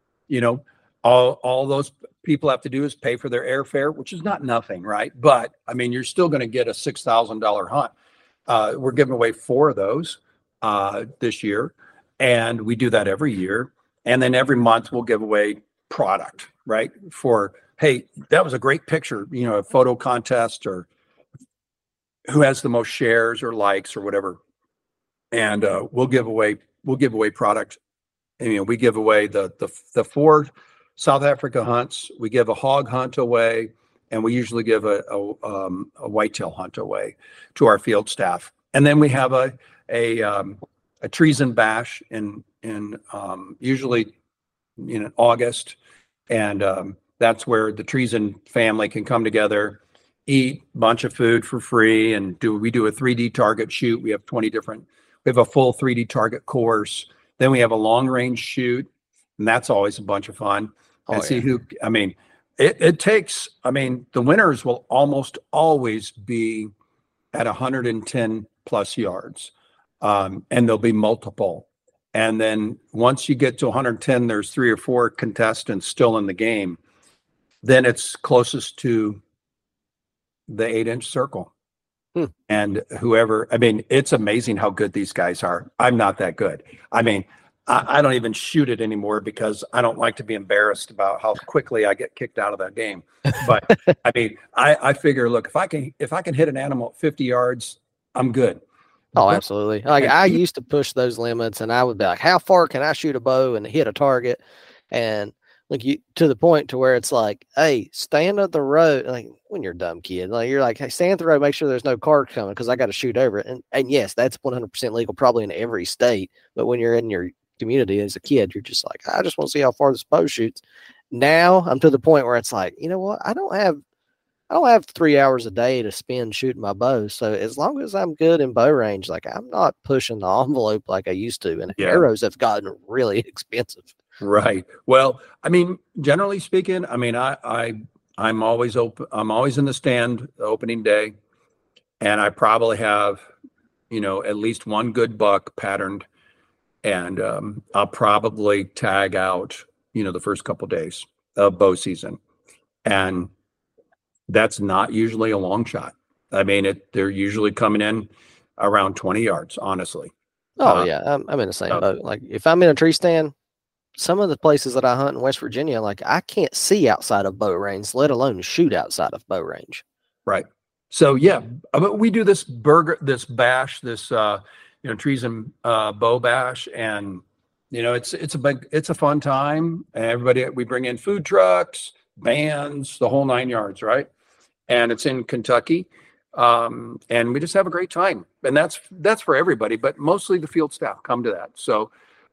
All those people have to do is pay for their airfare, which is not nothing, right? But you're still going to get a $6,000 hunt. We're giving away 4 of those this year, and we do that every year. And then every month we'll give away product, right? For, hey, that was a great picture, a photo contest, or who has the most shares or likes or whatever. And we'll give away product. We give away the 4 South Africa hunts. We give a hog hunt away, and we usually give a whitetail hunt away to our field staff. And then we have a Treason bash in usually in August, and that's where the Treason family can come together, eat a bunch of food for free, and we do a 3D target shoot. We have we have a full 3D target course. Then we have a long range shoot, and that's always a bunch of fun. See who, it takes, the winners will almost always be at 110 plus yards. And there'll be multiple. And then once you get to 110, there's 3 or 4 contestants still in the game. Then it's closest to the 8-inch circle. And whoever, I mean, it's amazing how good these guys are. I'm not that good. I mean, I don't even shoot it anymore because I don't like to be embarrassed about how quickly I get kicked out of that game. But I mean, I figure, look, if I can hit an animal at 50 yards, I'm good. Oh, absolutely. Like I used to push those limits, and I would be like, how far can I shoot a bow and hit a target? And like to the point to where it's like, hey, stand at the road. Like when you're a dumb kid, like you're like, hey, stand at the road, make sure there's no car coming because I got to shoot over it. And yes, that's 100% legal, probably in every state. But when you're in your community as a kid, you're just like, I just want to see how far this bow shoots. Now I'm to the point where it's like, you know what? I don't have 3 hours a day to spend shooting my bow. So as long as I'm good in bow range, like I'm not pushing the envelope like I used to. And arrows have gotten really expensive. Right. Well, I mean, generally speaking, I mean, I'm always open. I'm always in the stand opening day, and I probably have, at least one good buck patterned, and I'll probably tag out, the first couple days of bow season, and that's not usually a long shot. I mean, they're usually coming in around 20 yards, honestly. Oh yeah, I'm in the same boat. Like if I'm in a tree stand, some of the places that I hunt in West Virginia, like I can't see outside of bow range, let alone shoot outside of bow range. Right. So yeah, but we do this bash, trees and bow bash, and it's a fun time. And we bring in food trucks, bands, the whole 9 yards, right? And it's in Kentucky, and we just have a great time. And that's for everybody, but mostly the field staff come to that. So.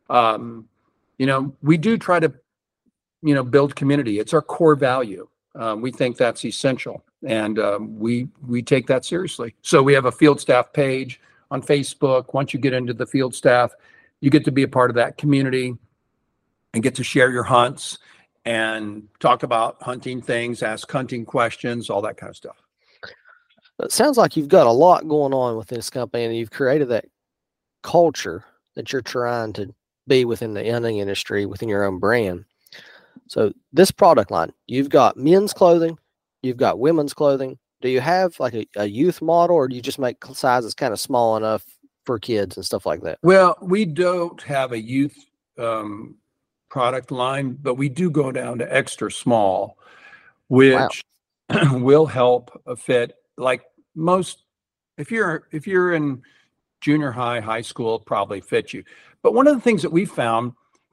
We do try to, build community. It's our core value. We think that's essential, and we take that seriously. So we have a field staff page on Facebook. Once you get into the field staff, you get to be a part of that community and get to share your hunts and talk about hunting things, ask hunting questions, all that kind of stuff. It sounds like you've got a lot going on with this company, and you've created that culture that you're trying to be within the hunting industry, within your own brand. So this product line, you've got men's clothing, you've got women's clothing. Do you have like a youth model, or do you just make sizes kind of small enough for kids and stuff like that? Well, we don't have a youth product line, but we do go down to extra small, which will help fit like most. If you're in junior high school, probably fit you. But one of the things that we found,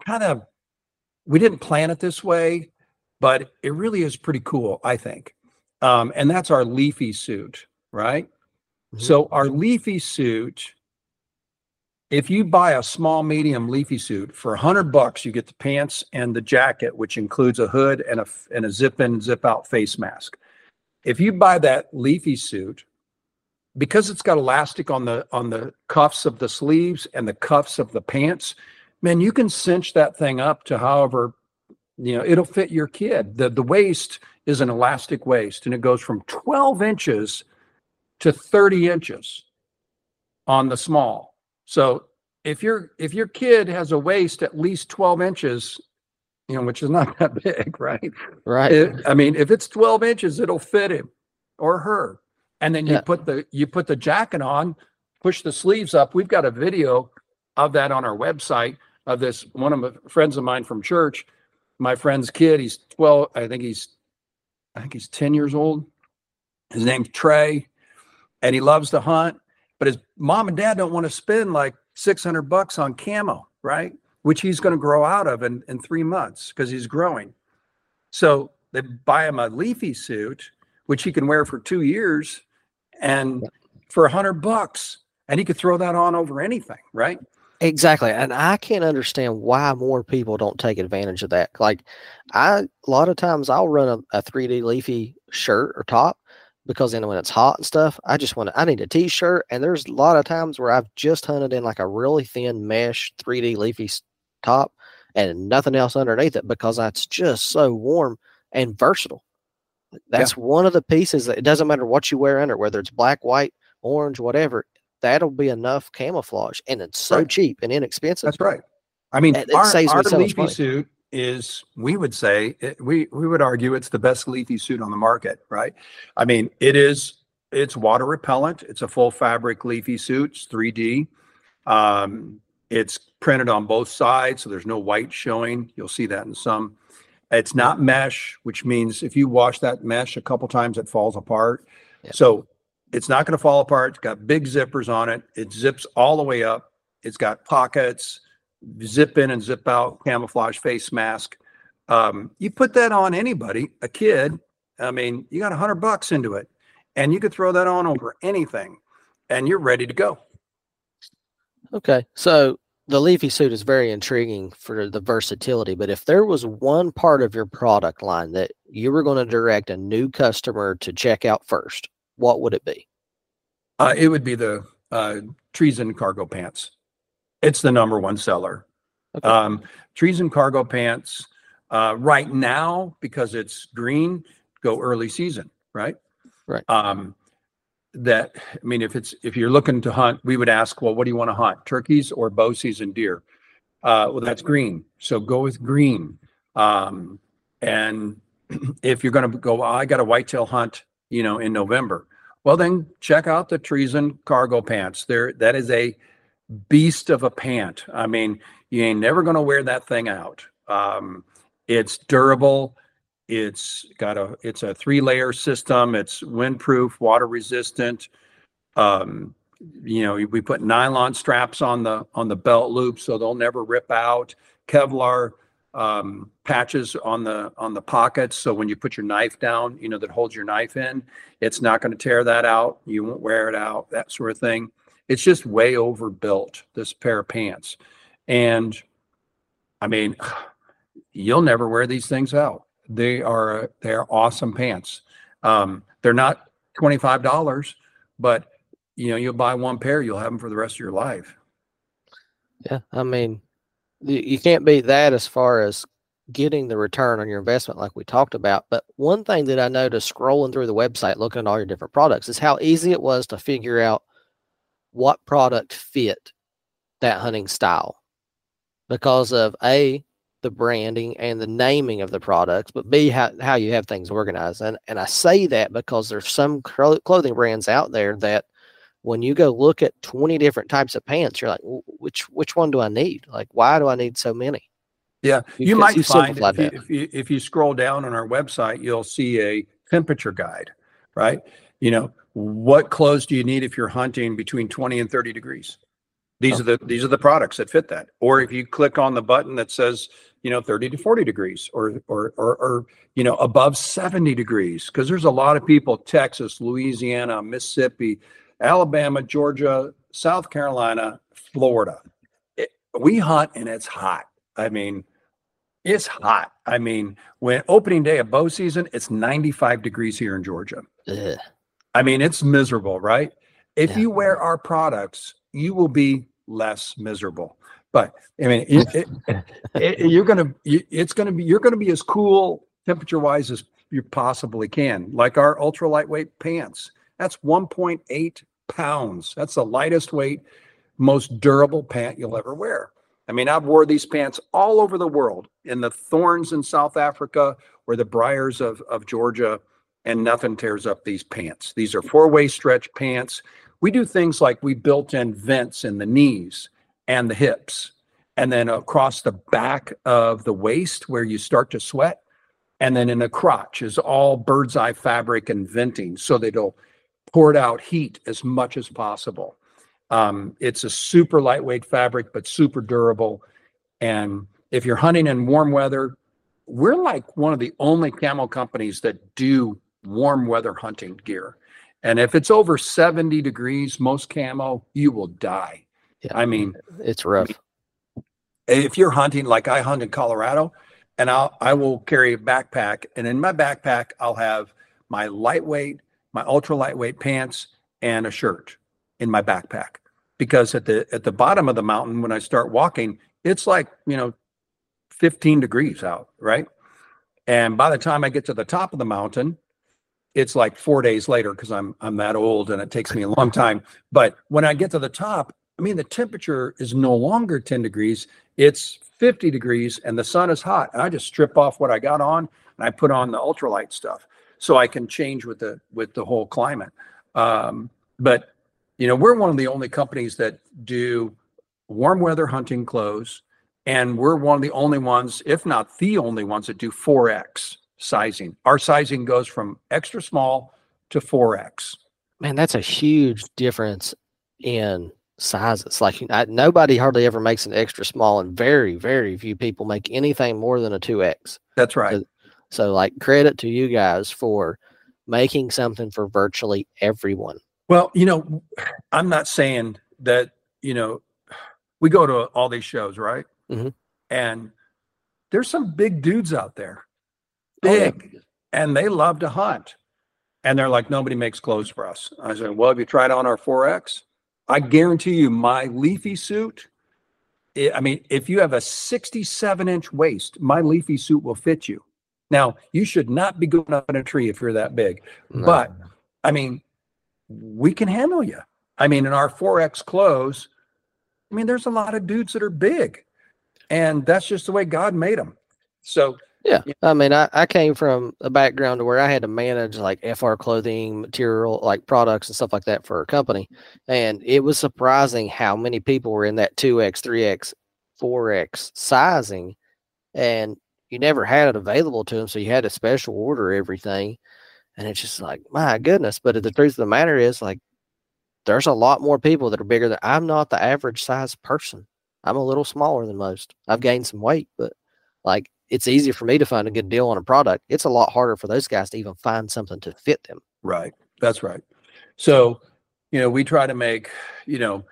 we didn't plan it this way, but it really is pretty cool, I think. And that's our leafy suit, right? Mm-hmm. So our leafy suit, if you buy a small, medium leafy suit for $100, you get the pants and the jacket, which includes a hood and a zip-in, zip-out face mask. If you buy that leafy suit, because it's got elastic on the cuffs of the sleeves and the cuffs of the pants, man, you can cinch that thing up to however, it'll fit your kid. The waist is an elastic waist, and it goes from 12 inches to 30 inches on the small. So if your kid has a waist at least 12 inches, which is not that big, right? Right. If it's 12 inches, it'll fit him or her. And then you put the jacket on, push the sleeves up. We've got a video of that on our website of this. One of my friends of mine from church, my friend's kid, he's 12. I think he's 10 years old. His name's Trey, and he loves to hunt, but his mom and dad don't want to spend like $600 on camo, right? Which he's going to grow out of in 3 months because he's growing. So they buy him a leafy suit, which he can wear for 2 years. And for $100, and he could throw that on over anything, right? Exactly. And I can't understand why more people don't take advantage of that. Like a lot of times I'll run a 3D leafy shirt or top because then when it's hot and stuff, I need a t-shirt. And there's a lot of times where I've just hunted in like a really thin mesh 3D leafy top and nothing else underneath it because that's just so warm and versatile. That's one of the pieces that it doesn't matter what you wear under, whether it's black, white, orange, whatever, that'll be enough camouflage, and it's so cheap and inexpensive. That's right. I mean, it our saves me so much leafy money. suit is, we would say, we would argue it's the best leafy suit on the market, right? I mean, it's water repellent. It's a full fabric leafy suit. It's 3D. It's printed on both sides, so there's no white showing. You'll see that in some. It's not mesh, which means if you wash that mesh a couple times, it falls apart. Yep. So it's not going to fall apart. It's got big zippers on it. It zips all the way up. It's got pockets, zip in and zip out, camouflage face mask. You put that on anybody, a kid, I mean, you got $100 into it, and you could throw that on over anything, and you're ready to go. Okay, so the leafy suit is very intriguing for the versatility, but if there was one part of your product line that you were going to direct a new customer to check out first, what would it be? It would be the Treason cargo pants. It's the number one seller. Okay. Treason cargo pants, right now, because it's green, go early season, right? Right. That, I mean, if you're looking to hunt, we would ask, well, what do you want to hunt? Turkeys or bow season deer? Well, that's green. So go with green. And if you're going to go, I got a whitetail hunt, in November. Well, then check out the Treason cargo pants. That is a beast of a pant. I mean, you ain't never going to wear that thing out. It's durable. It's a 3-layer system. It's windproof, water resistant. We put nylon straps on the belt loop so they'll never rip out. Kevlar patches on the pockets, so when you put your knife down, that holds your knife in, it's not going to tear that out. You won't wear it out, that sort of thing. It's just way overbuilt, this pair of pants. And I mean, you'll never wear these things out. They're awesome pants. They're not $25, but you'll buy one pair, you'll have them for the rest of your life. Yeah, I mean, you can't beat that as far as getting the return on your investment like we talked about. But one thing that I noticed scrolling through the website, looking at all your different products, is how easy it was to figure out what product fit that hunting style because of A, the branding and the naming of the products, but B, how you have things organized. And I say that because there's some clothing brands out there that when you go look at 20 different types of pants, you're like, which one do I need? Like, why do I need so many? Yeah, you might find if you scroll down on our website, you'll see a temperature guide, right? What clothes do you need if you're hunting between 20 and 30 degrees? These are the products that fit that. Or if you click on the button that says, 30 to 40 degrees or above 70 degrees, because there's a lot of people, Texas, Louisiana, Mississippi, Alabama, Georgia, South Carolina, Florida. We hunt and it's hot. I mean, it's hot. I mean, when opening day of bow season, it's 95 degrees here in Georgia. Ugh. I mean, it's miserable, right? If you wear our products, you will be less miserable. But I mean, you're going to be as cool temperature wise as you possibly can. Like our ultra lightweight pants, that's 1.8 pounds. That's the lightest weight, most durable pant you'll ever wear. I mean, I've wore these pants all over the world, in the thorns in South Africa or the briars of Georgia, and nothing tears up these pants. These are 4-way stretch pants. We do things like we built in vents in the knees and the hips, and then across the back of the waist where you start to sweat, and then in the crotch is all bird's eye fabric and venting so that it'll pour out heat as much as possible. It's a super lightweight fabric, but super durable. And if you're hunting in warm weather, we're like one of the only camo companies that do warm weather hunting gear. And if it's over 70 degrees, most camo, you will die. Yeah, I mean, it's rough. If you're hunting, like I hunt in Colorado, and I will carry a backpack, and in my backpack, I'll have my ultra lightweight pants and a shirt in my backpack. Because at the bottom of the mountain, when I start walking, it's like, 15 degrees out, right? And by the time I get to the top of the mountain, it's like 4 days later because I'm that old and it takes me a long time. But when I get to the top, I mean, the temperature is no longer 10 degrees, it's 50 degrees and the sun is hot. And I just strip off what I got on and I put on the ultralight stuff so I can change with the whole climate. But, you know, we're one of the only companies that do warm weather hunting clothes. And we're one of the only ones, if not the only ones, that do 4X sizing. Our sizing goes from extra small to 4X. Man, that's a huge difference in sizes. Like nobody hardly ever makes an extra small, and very, very few people make anything more than a 2X. That's right. So like credit to you guys for making something for virtually everyone. Well, you know, I'm not saying that, you know, we go to all these shows, right? Mm-hmm. And there's some big dudes out there, big, and they love to hunt. And they're like, nobody makes clothes for us. I said, well, have you tried on our 4X? I guarantee you my leafy suit, I mean, if you have a 67-inch waist, my leafy suit will fit you. Now, you should not be going up in a tree if you're that big. No. But, I mean, we can handle you. I mean, in our 4X clothes, I mean, there's a lot of dudes that are big. And that's just the way God made them. So, yeah, I mean, I came from a background to where I had to manage like FR clothing, material, like products and stuff like that for a company. And it was surprising how many people were in that 2X, 3X, 4X sizing. And you never had it available to them. So you had to special order everything. And it's just like, my goodness. But the truth of the matter is, like, there's a lot more people that are bigger than I'm not the average size person. I'm a little smaller than most. I've gained some weight, but like, it's easy for me to find a good deal on a product. It's a lot harder for those guys to even find something to fit them. Right. That's right. So, you know, we try to make, you know,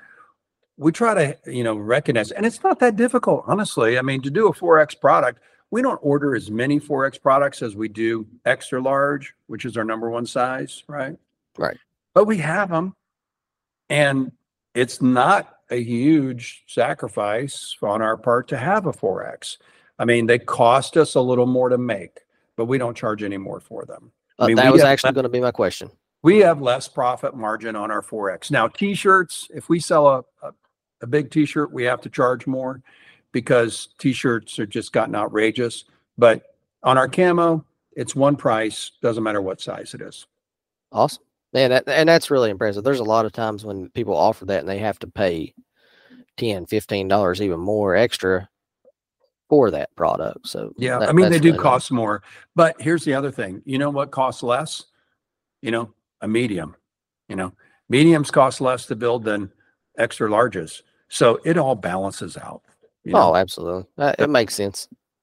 recognize, and it's not that difficult, honestly. I mean, to do a 4X product, we don't order as many 4X products as we do extra large, which is our number one size, right? Right. But we have them, and it's not a huge sacrifice on our part to have a 4X. I mean, they cost us a little more to make, but we don't charge any more for them. I mean, that was actually going to be my question. We have less profit margin on our 4X. Now, T-shirts, if we sell a big T-shirt, we have to charge more because T-shirts are just gotten outrageous. But on our camo, it's one price, doesn't matter what size it is. Awesome. Man, and that's really impressive. There's a lot of times when people offer that and they have to pay $10, $15, even more extra for that product. So yeah, I mean, they do cost more, but here's the other thing. You know what costs less? You know, a medium. You know, mediums cost less to build than extra larges. So it all balances out. You know? Oh, absolutely. It makes sense.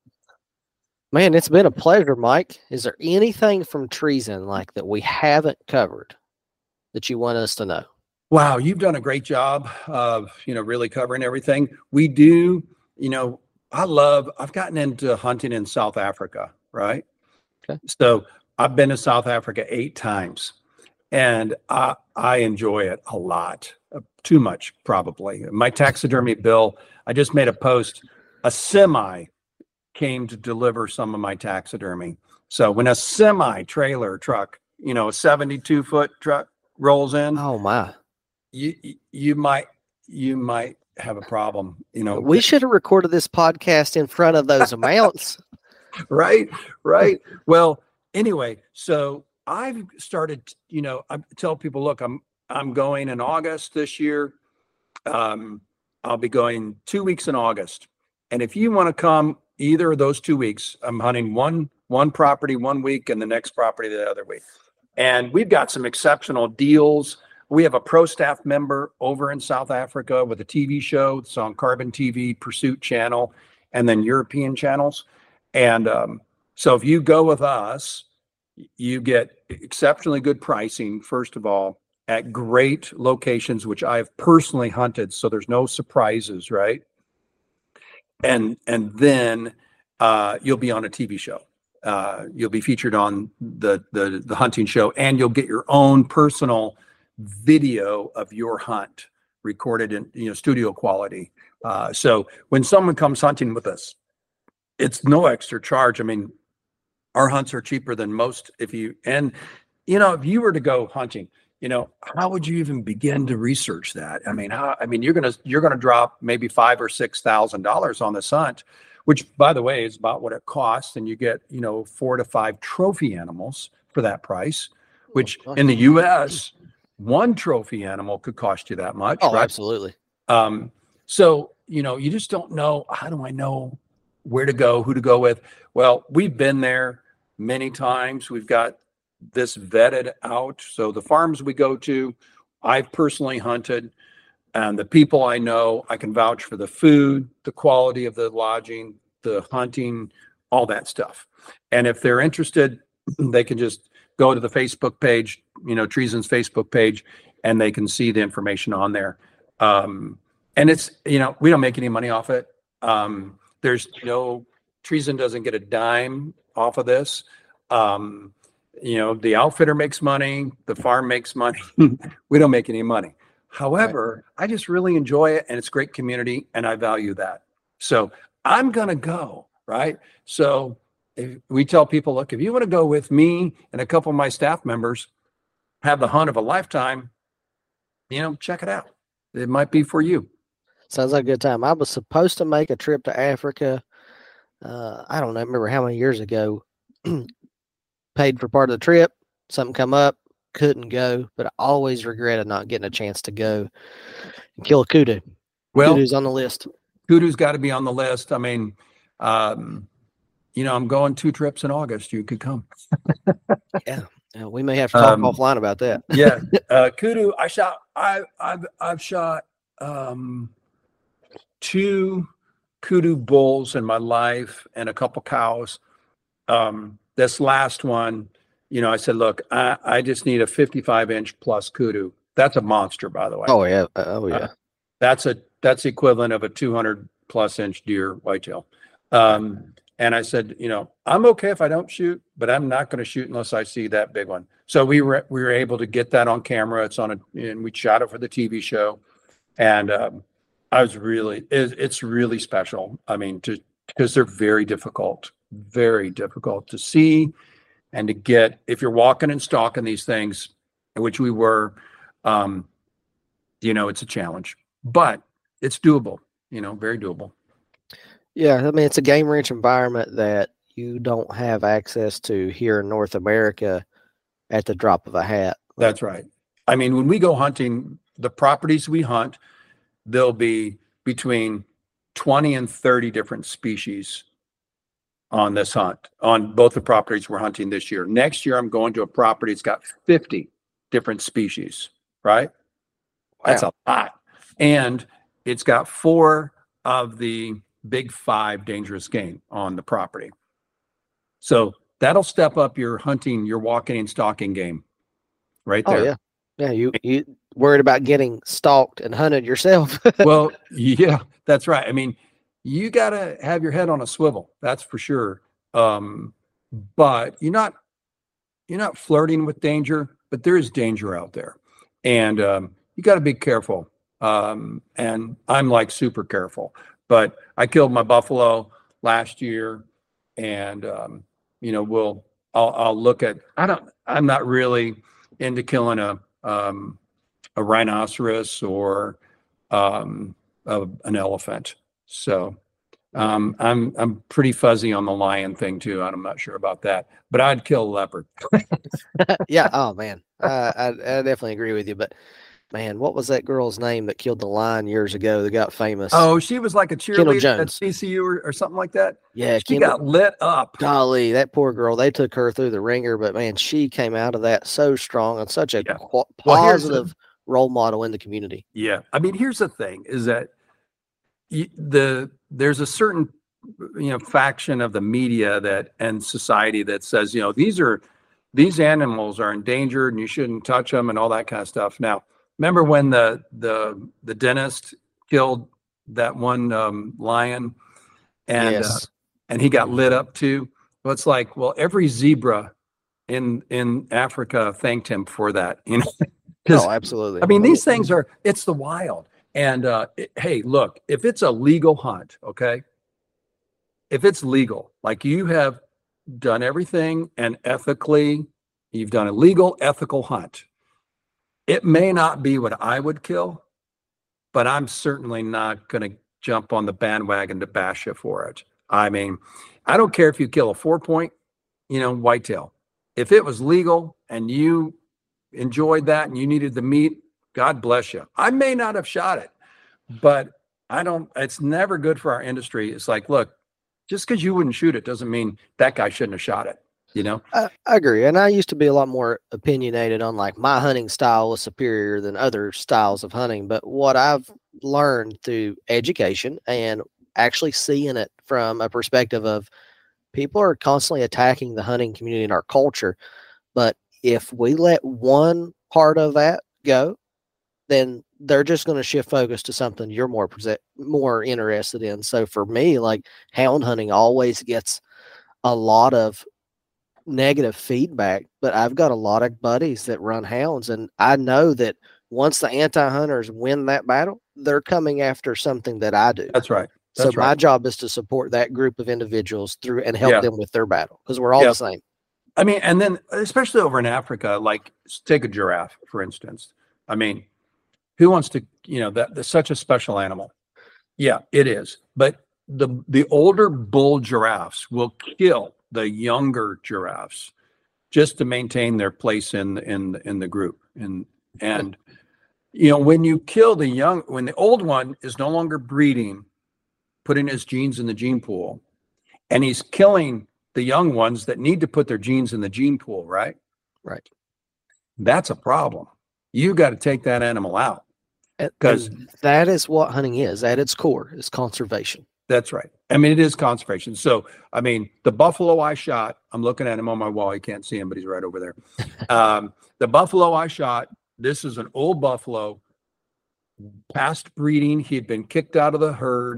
Man, it's been a pleasure, Mike. Is there anything from Treason like that we haven't covered that you want us to know? Wow, you've done a great job of, you know, really covering everything. We do, you know, I've gotten into hunting in South Africa, right? Okay. So I've been to South Africa 8 times and I enjoy it a lot, too much probably. My taxidermy bill, I just made a post, a semi came to deliver some of my taxidermy. So when a semi trailer truck, you know, a 72-foot truck rolls in, oh my, you might have a problem, you know. We should have recorded this podcast in front of those amounts. Right. Well, anyway, so I've started, you know, I tell people, look, I'm going in August this year. I'll be going 2 weeks in August. And if you want to come either of those 2 weeks, I'm hunting one property 1 week and the next property the other week. And we've got some exceptional deals. We have a pro staff member over in South Africa with a TV show. It's on Carbon TV, Pursuit Channel, and then European channels. And so if you go with us, you get exceptionally good pricing, first of all, at great locations, which I've personally hunted. So there's no surprises, right? And then you'll be on a TV show. You'll be featured on the hunting show, and you'll get your own personal video of your hunt recorded in, you know, studio quality. So when someone comes hunting with us, it's no extra charge. I mean, our hunts are cheaper than most. And if you were to go hunting, how would you even begin to research that? I mean, you're gonna drop maybe $5,000 or $6,000 on this hunt, which, by the way, is about what it costs, and you get 4 to 5 trophy animals for that price. Which in the U.S., one trophy animal could cost you that much. Oh, right? Absolutely. So you just don't know. How do I know where to go, who to go with? Well, we've been there many times. We've got this vetted out. So the farms we go to, I've personally hunted, and the people I know, I can vouch for the food, the quality of the lodging, the hunting, all that stuff. And if they're interested, they can just go to the Facebook page, Treason's Facebook page, and they can see the information on there. And it's, we don't make any money off it. There's Treason doesn't get a dime off of this. The outfitter makes money, the farm makes money. We don't make any money. However, I just really enjoy it, and it's great community, and I value that. So I'm going to go, right? So if we tell people, look, if you want to go with me and a couple of my staff members, have the hunt of a lifetime, check it out. It might be for you. Sounds like a good time. I was supposed to make a trip to Africa. I don't remember how many years ago. Paid for part of the trip. Something come up, couldn't go, but I always regretted not getting a chance to go and kill a kudu. Well, kudu's on the list. Kudu's got to be on the list. I mean, I'm going 2 trips in August. You could come. Yeah, we may have to talk offline about that. Yeah, kudu. I've shot 2 kudu bulls in my life and a couple cows. This last one, I said, look, I just need a 55-inch plus kudu. That's a monster, by the way. Oh yeah. Oh yeah. That's the equivalent of a 200 plus inch deer whitetail. And I said, I'm okay if I don't shoot, but I'm not going to shoot unless I see that big one. So we were able to get that on camera. And we shot it for the TV show. And it's really special. I mean, because they're very difficult to see and to get. If you're walking and stalking these things, which we were, it's a challenge, but it's doable, very doable. Yeah. I mean, it's a game rich environment that you don't have access to here in North America at the drop of a hat. That's right. I mean, when we go hunting, the properties we hunt, there'll be between 20 and 30 different species on this hunt, on both the properties we're hunting this year. Next year, I'm going to a property that's got 50 different species, right? Wow. That's a lot. And it's got 4 of the big 5 dangerous game on the property. So that'll step up your hunting, your walking and stalking game right there. Oh, yeah. Yeah, you worried about getting stalked and hunted yourself. Well, yeah, that's right. I mean, you got to have your head on a swivel. That's for sure. But you're not flirting with danger, but there is danger out there. And you got to be careful. And I'm like super careful. But I killed my buffalo last year, and I'll look at. I'm not really into killing a rhinoceros or an elephant. So I'm pretty fuzzy on the lion thing too. I'm not sure about that, but I'd kill a leopard. Yeah. Oh man, I definitely agree with you. But man, what was that girl's name that killed the lion years ago that got famous? Oh, she was like a cheerleader at CCU or something like that. Yeah, she got lit up. Golly, that poor girl. They took her through the ringer, but man, she came out of that so strong and such a positive role model in the community. Yeah, I mean, here's the thing: is that there's a certain faction of the media and society that says these animals are endangered and you shouldn't touch them and all that kind of stuff. Now, remember when the dentist killed that one lion, and yes. And he got lit up too? Well, it's like, well, every zebra in Africa thanked him for that. Oh, absolutely. I mean, these things it's the wild. And hey, look, if it's a legal hunt, okay, if it's legal, like you have done everything and ethically, You've done a legal, ethical hunt. It may not be what I would kill, but I'm certainly not going to jump on the bandwagon to bash you for it. I mean, I don't care if you kill a 4-point, whitetail. If it was legal and you enjoyed that and you needed the meat, God bless you. I may not have shot it, but it's never good for our industry. It's like, look, just because you wouldn't shoot it doesn't mean that guy shouldn't have shot it. I agree. And I used to be a lot more opinionated on like my hunting style was superior than other styles of hunting. But what I've learned through education and actually seeing it from a perspective of people are constantly attacking the hunting community and our culture. But if we let one part of that go, then they're just going to shift focus to something you're more interested in. So for me, like hound hunting always gets a lot of negative feedback, but I've got a lot of buddies that run hounds, and I know that once the anti-hunters win that battle, they're coming after something that I do. That's right. My job is to support that group of individuals through and help them with their battle, because we're all the same. I mean, and then especially over in Africa, like take a giraffe, for instance. I mean, who wants to, that's such a special animal. Yeah, it is. But the older bull giraffes will kill the younger giraffes just to maintain their place in the group. And when you kill when the old one is no longer breeding, putting his genes in the gene pool, and he's killing the young ones that need to put their genes in the gene pool, right? Right. That's a problem. You got to take that animal out. Because that is what hunting is at its core, is conservation. That's right. I mean, it is conservation. So, I mean, the buffalo I shot, I'm looking at him on my wall. You can't see him, but he's right over there. The buffalo I shot, this is an old buffalo, past breeding. He had been kicked out of the herd.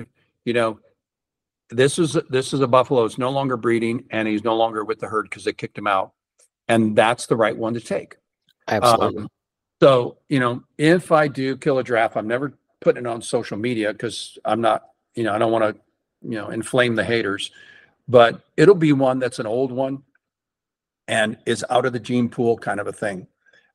This is a buffalo. It's no longer breeding, and he's no longer with the herd because they kicked him out. And that's the right one to take. Absolutely. So, if I do kill a giraffe, I'm never putting it on social media because I'm not, I don't want to, inflame the haters, but it'll be one that's an old one and is out of the gene pool kind of a thing.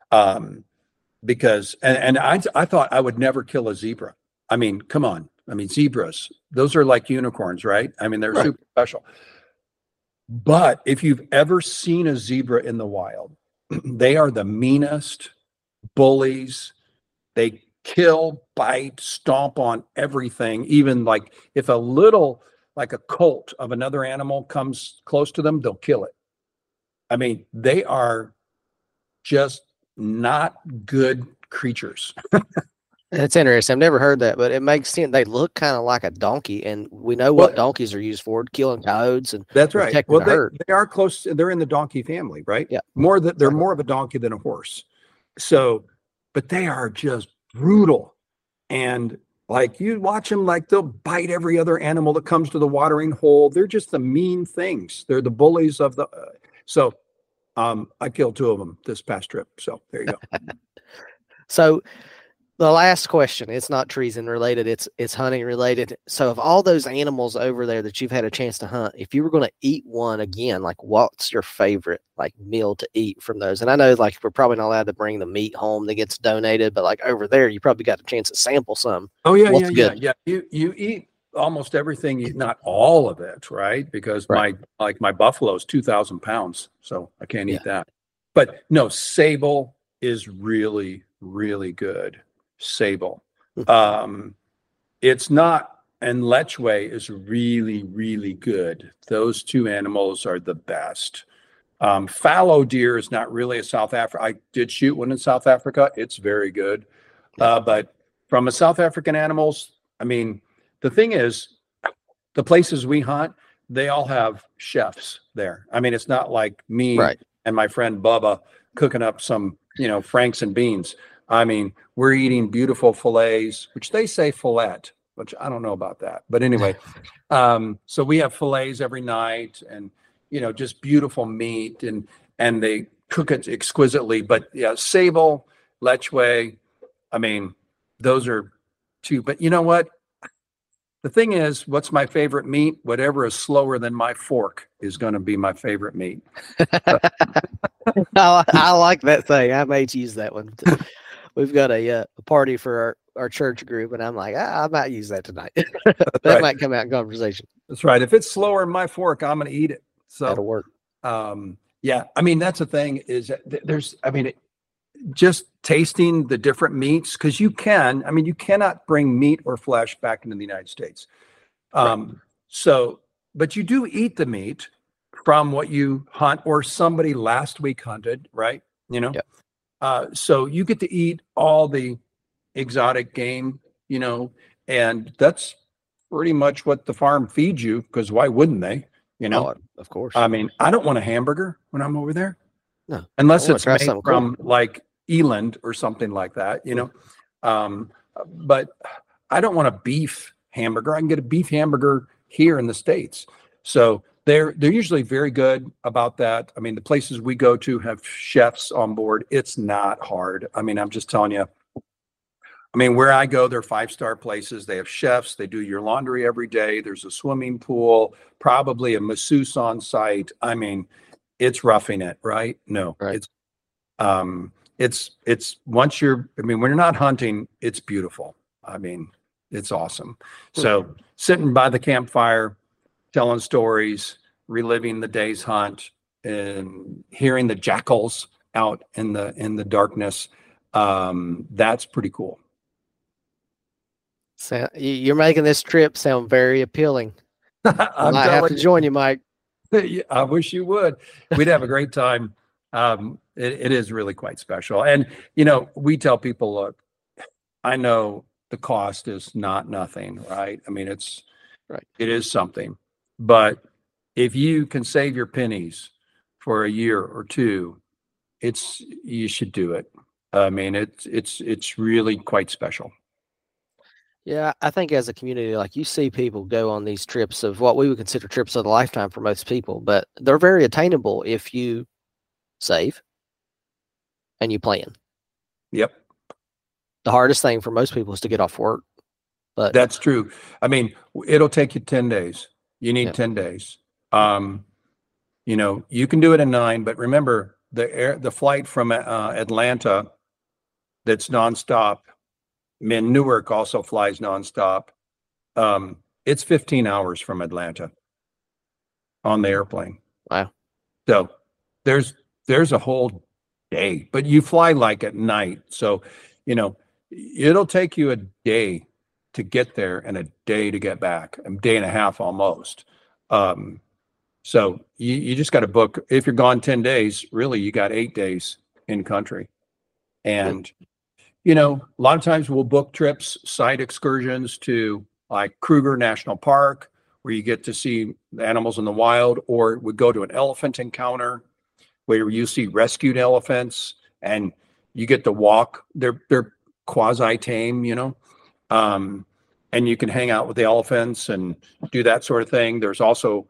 Because I thought I would never kill a zebra. I mean, come on. I mean, zebras, those are like unicorns, right? I mean, they're super special. But if you've ever seen a zebra in the wild, they are the meanest bullies. They kill, bite, stomp on everything. Even like if like a colt of another animal comes close to them, they'll kill it. I mean, they are just not good creatures. That's interesting. I've never heard that, but it makes sense. They look kind of like a donkey, and we know what donkeys are used for, killing coyotes and that's right. protecting the herd. They are close. They're in the donkey family, right? Yeah. They're more of a donkey than a horse. So, but they are just brutal. And like you watch them, like they'll bite every other animal that comes to the watering hole. They're just the mean things. They're the bullies of the, I killed 2 of them this past trip. So there you go. So the last question, it's not treason related, it's hunting related. So of all those animals over there that you've had a chance to hunt, if you were going to eat one again, like what's your favorite like meal to eat from those? And I know like we're probably not allowed to bring the meat home that gets donated, but like over there, you probably got a chance to sample some. Oh yeah, yeah. You eat almost everything, not all of it, right? Because my buffalo is 2,000 pounds, so I can't eat that. But no, sable is really, really good. Sable. It's not, and lechwe is really, really good. Those 2 animals are the best. Fallow deer is not really a South Africa. I did shoot one in South Africa. It's very good. But from a South African animals, I mean, the thing is, the places we hunt, they all have chefs there. I mean, it's not like me and my friend Bubba cooking up some, Franks and beans. I mean, we're eating beautiful fillets, which they say fillet, which I don't know about that. But anyway, so we have fillets every night and, just beautiful meat and they cook it exquisitely. But yeah, sable, lechwe, I mean, those are 2. But you know what? The thing is, what's my favorite meat? Whatever is slower than my fork is going to be my favorite meat. I like that saying. I may use that one. We've got a party for our church group, and I'm like, I might use that tonight. That right. might come out in conversation. That's right. If it's slower in my fork, I'm going to eat it. So that'll work. Yeah, I mean, that's the thing is that just tasting the different meats, because you cannot bring meat or flesh back into the United States. So, but you do eat the meat from what you hunt or somebody last week hunted, right? Yep. So you get to eat all the exotic game, and that's pretty much what the farm feeds you, because why wouldn't they? Oh, of course. I mean, I don't want a hamburger when I'm over there. No. Unless it's made from like Eland or something like that, but I don't want a beef hamburger. I can get a beef hamburger here in the States. So they're usually very good about that. I mean, the places we go to have chefs on board. It's not hard. I mean, I'm just telling you. I mean, where I go, they're 5-star places. They have chefs. They do your laundry every day. There's a swimming pool, probably a masseuse on site. I mean, it's roughing it, right? No, right. It's once when you're not hunting, it's beautiful. I mean, it's awesome. So sitting by the campfire, telling stories, reliving the day's hunt, and hearing the jackals out in the darkness, that's pretty cool. So you're making this trip sound very appealing. I might have to join you, Mike. I wish you would. We'd have a great time. It is really quite special. And, we tell people, look, I know the cost is not nothing, right? I mean, it is something, but if you can save your pennies for a year or two, you should do it. I mean, it's really quite special. Yeah, I think as a community, like you see people go on these trips of what we would consider trips of a lifetime for most people, but they're very attainable if you save and you plan. Yep. The hardest thing for most people is to get off work. But that's true. I mean, it'll take you 10 days. You need 10 days. You can do it in 9, but remember the flight from Atlanta that's nonstop. Newark also flies nonstop. It's 15 hours from Atlanta on the airplane. Wow. So there's a whole day, but you fly like at night. So, it'll take you a day to get there and a day to get back, a day and a half almost. So you just got to book. If you're gone 10 days, really, you got 8 days in country. And a lot of times we'll book trips, site excursions to like Kruger National Park, where you get to see the animals in the wild, or we go to an elephant encounter where you see rescued elephants and you get to walk. They're quasi-tame, and you can hang out with the elephants and do that sort of thing. There's also,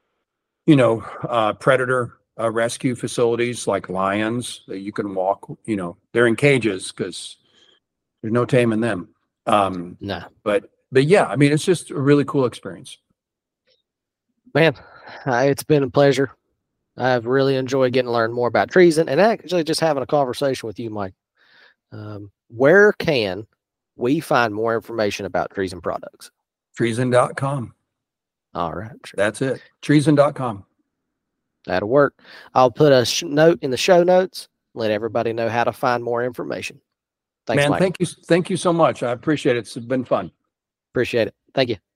predator rescue facilities like lions that you can walk, they're in cages because there's no taming them. No. But yeah, I mean, it's just a really cool experience. Man, it's been a pleasure. I've really enjoyed getting to learn more about treason and actually just having a conversation with you, Mike. Where can we find more information about treason products? Treason.com. All right. That's it. Treason.com. That'll work. I'll put a note in the show notes, let everybody know how to find more information. Thanks, man. Mike. Thank you so much. I appreciate it. It's been fun. Appreciate it. Thank you.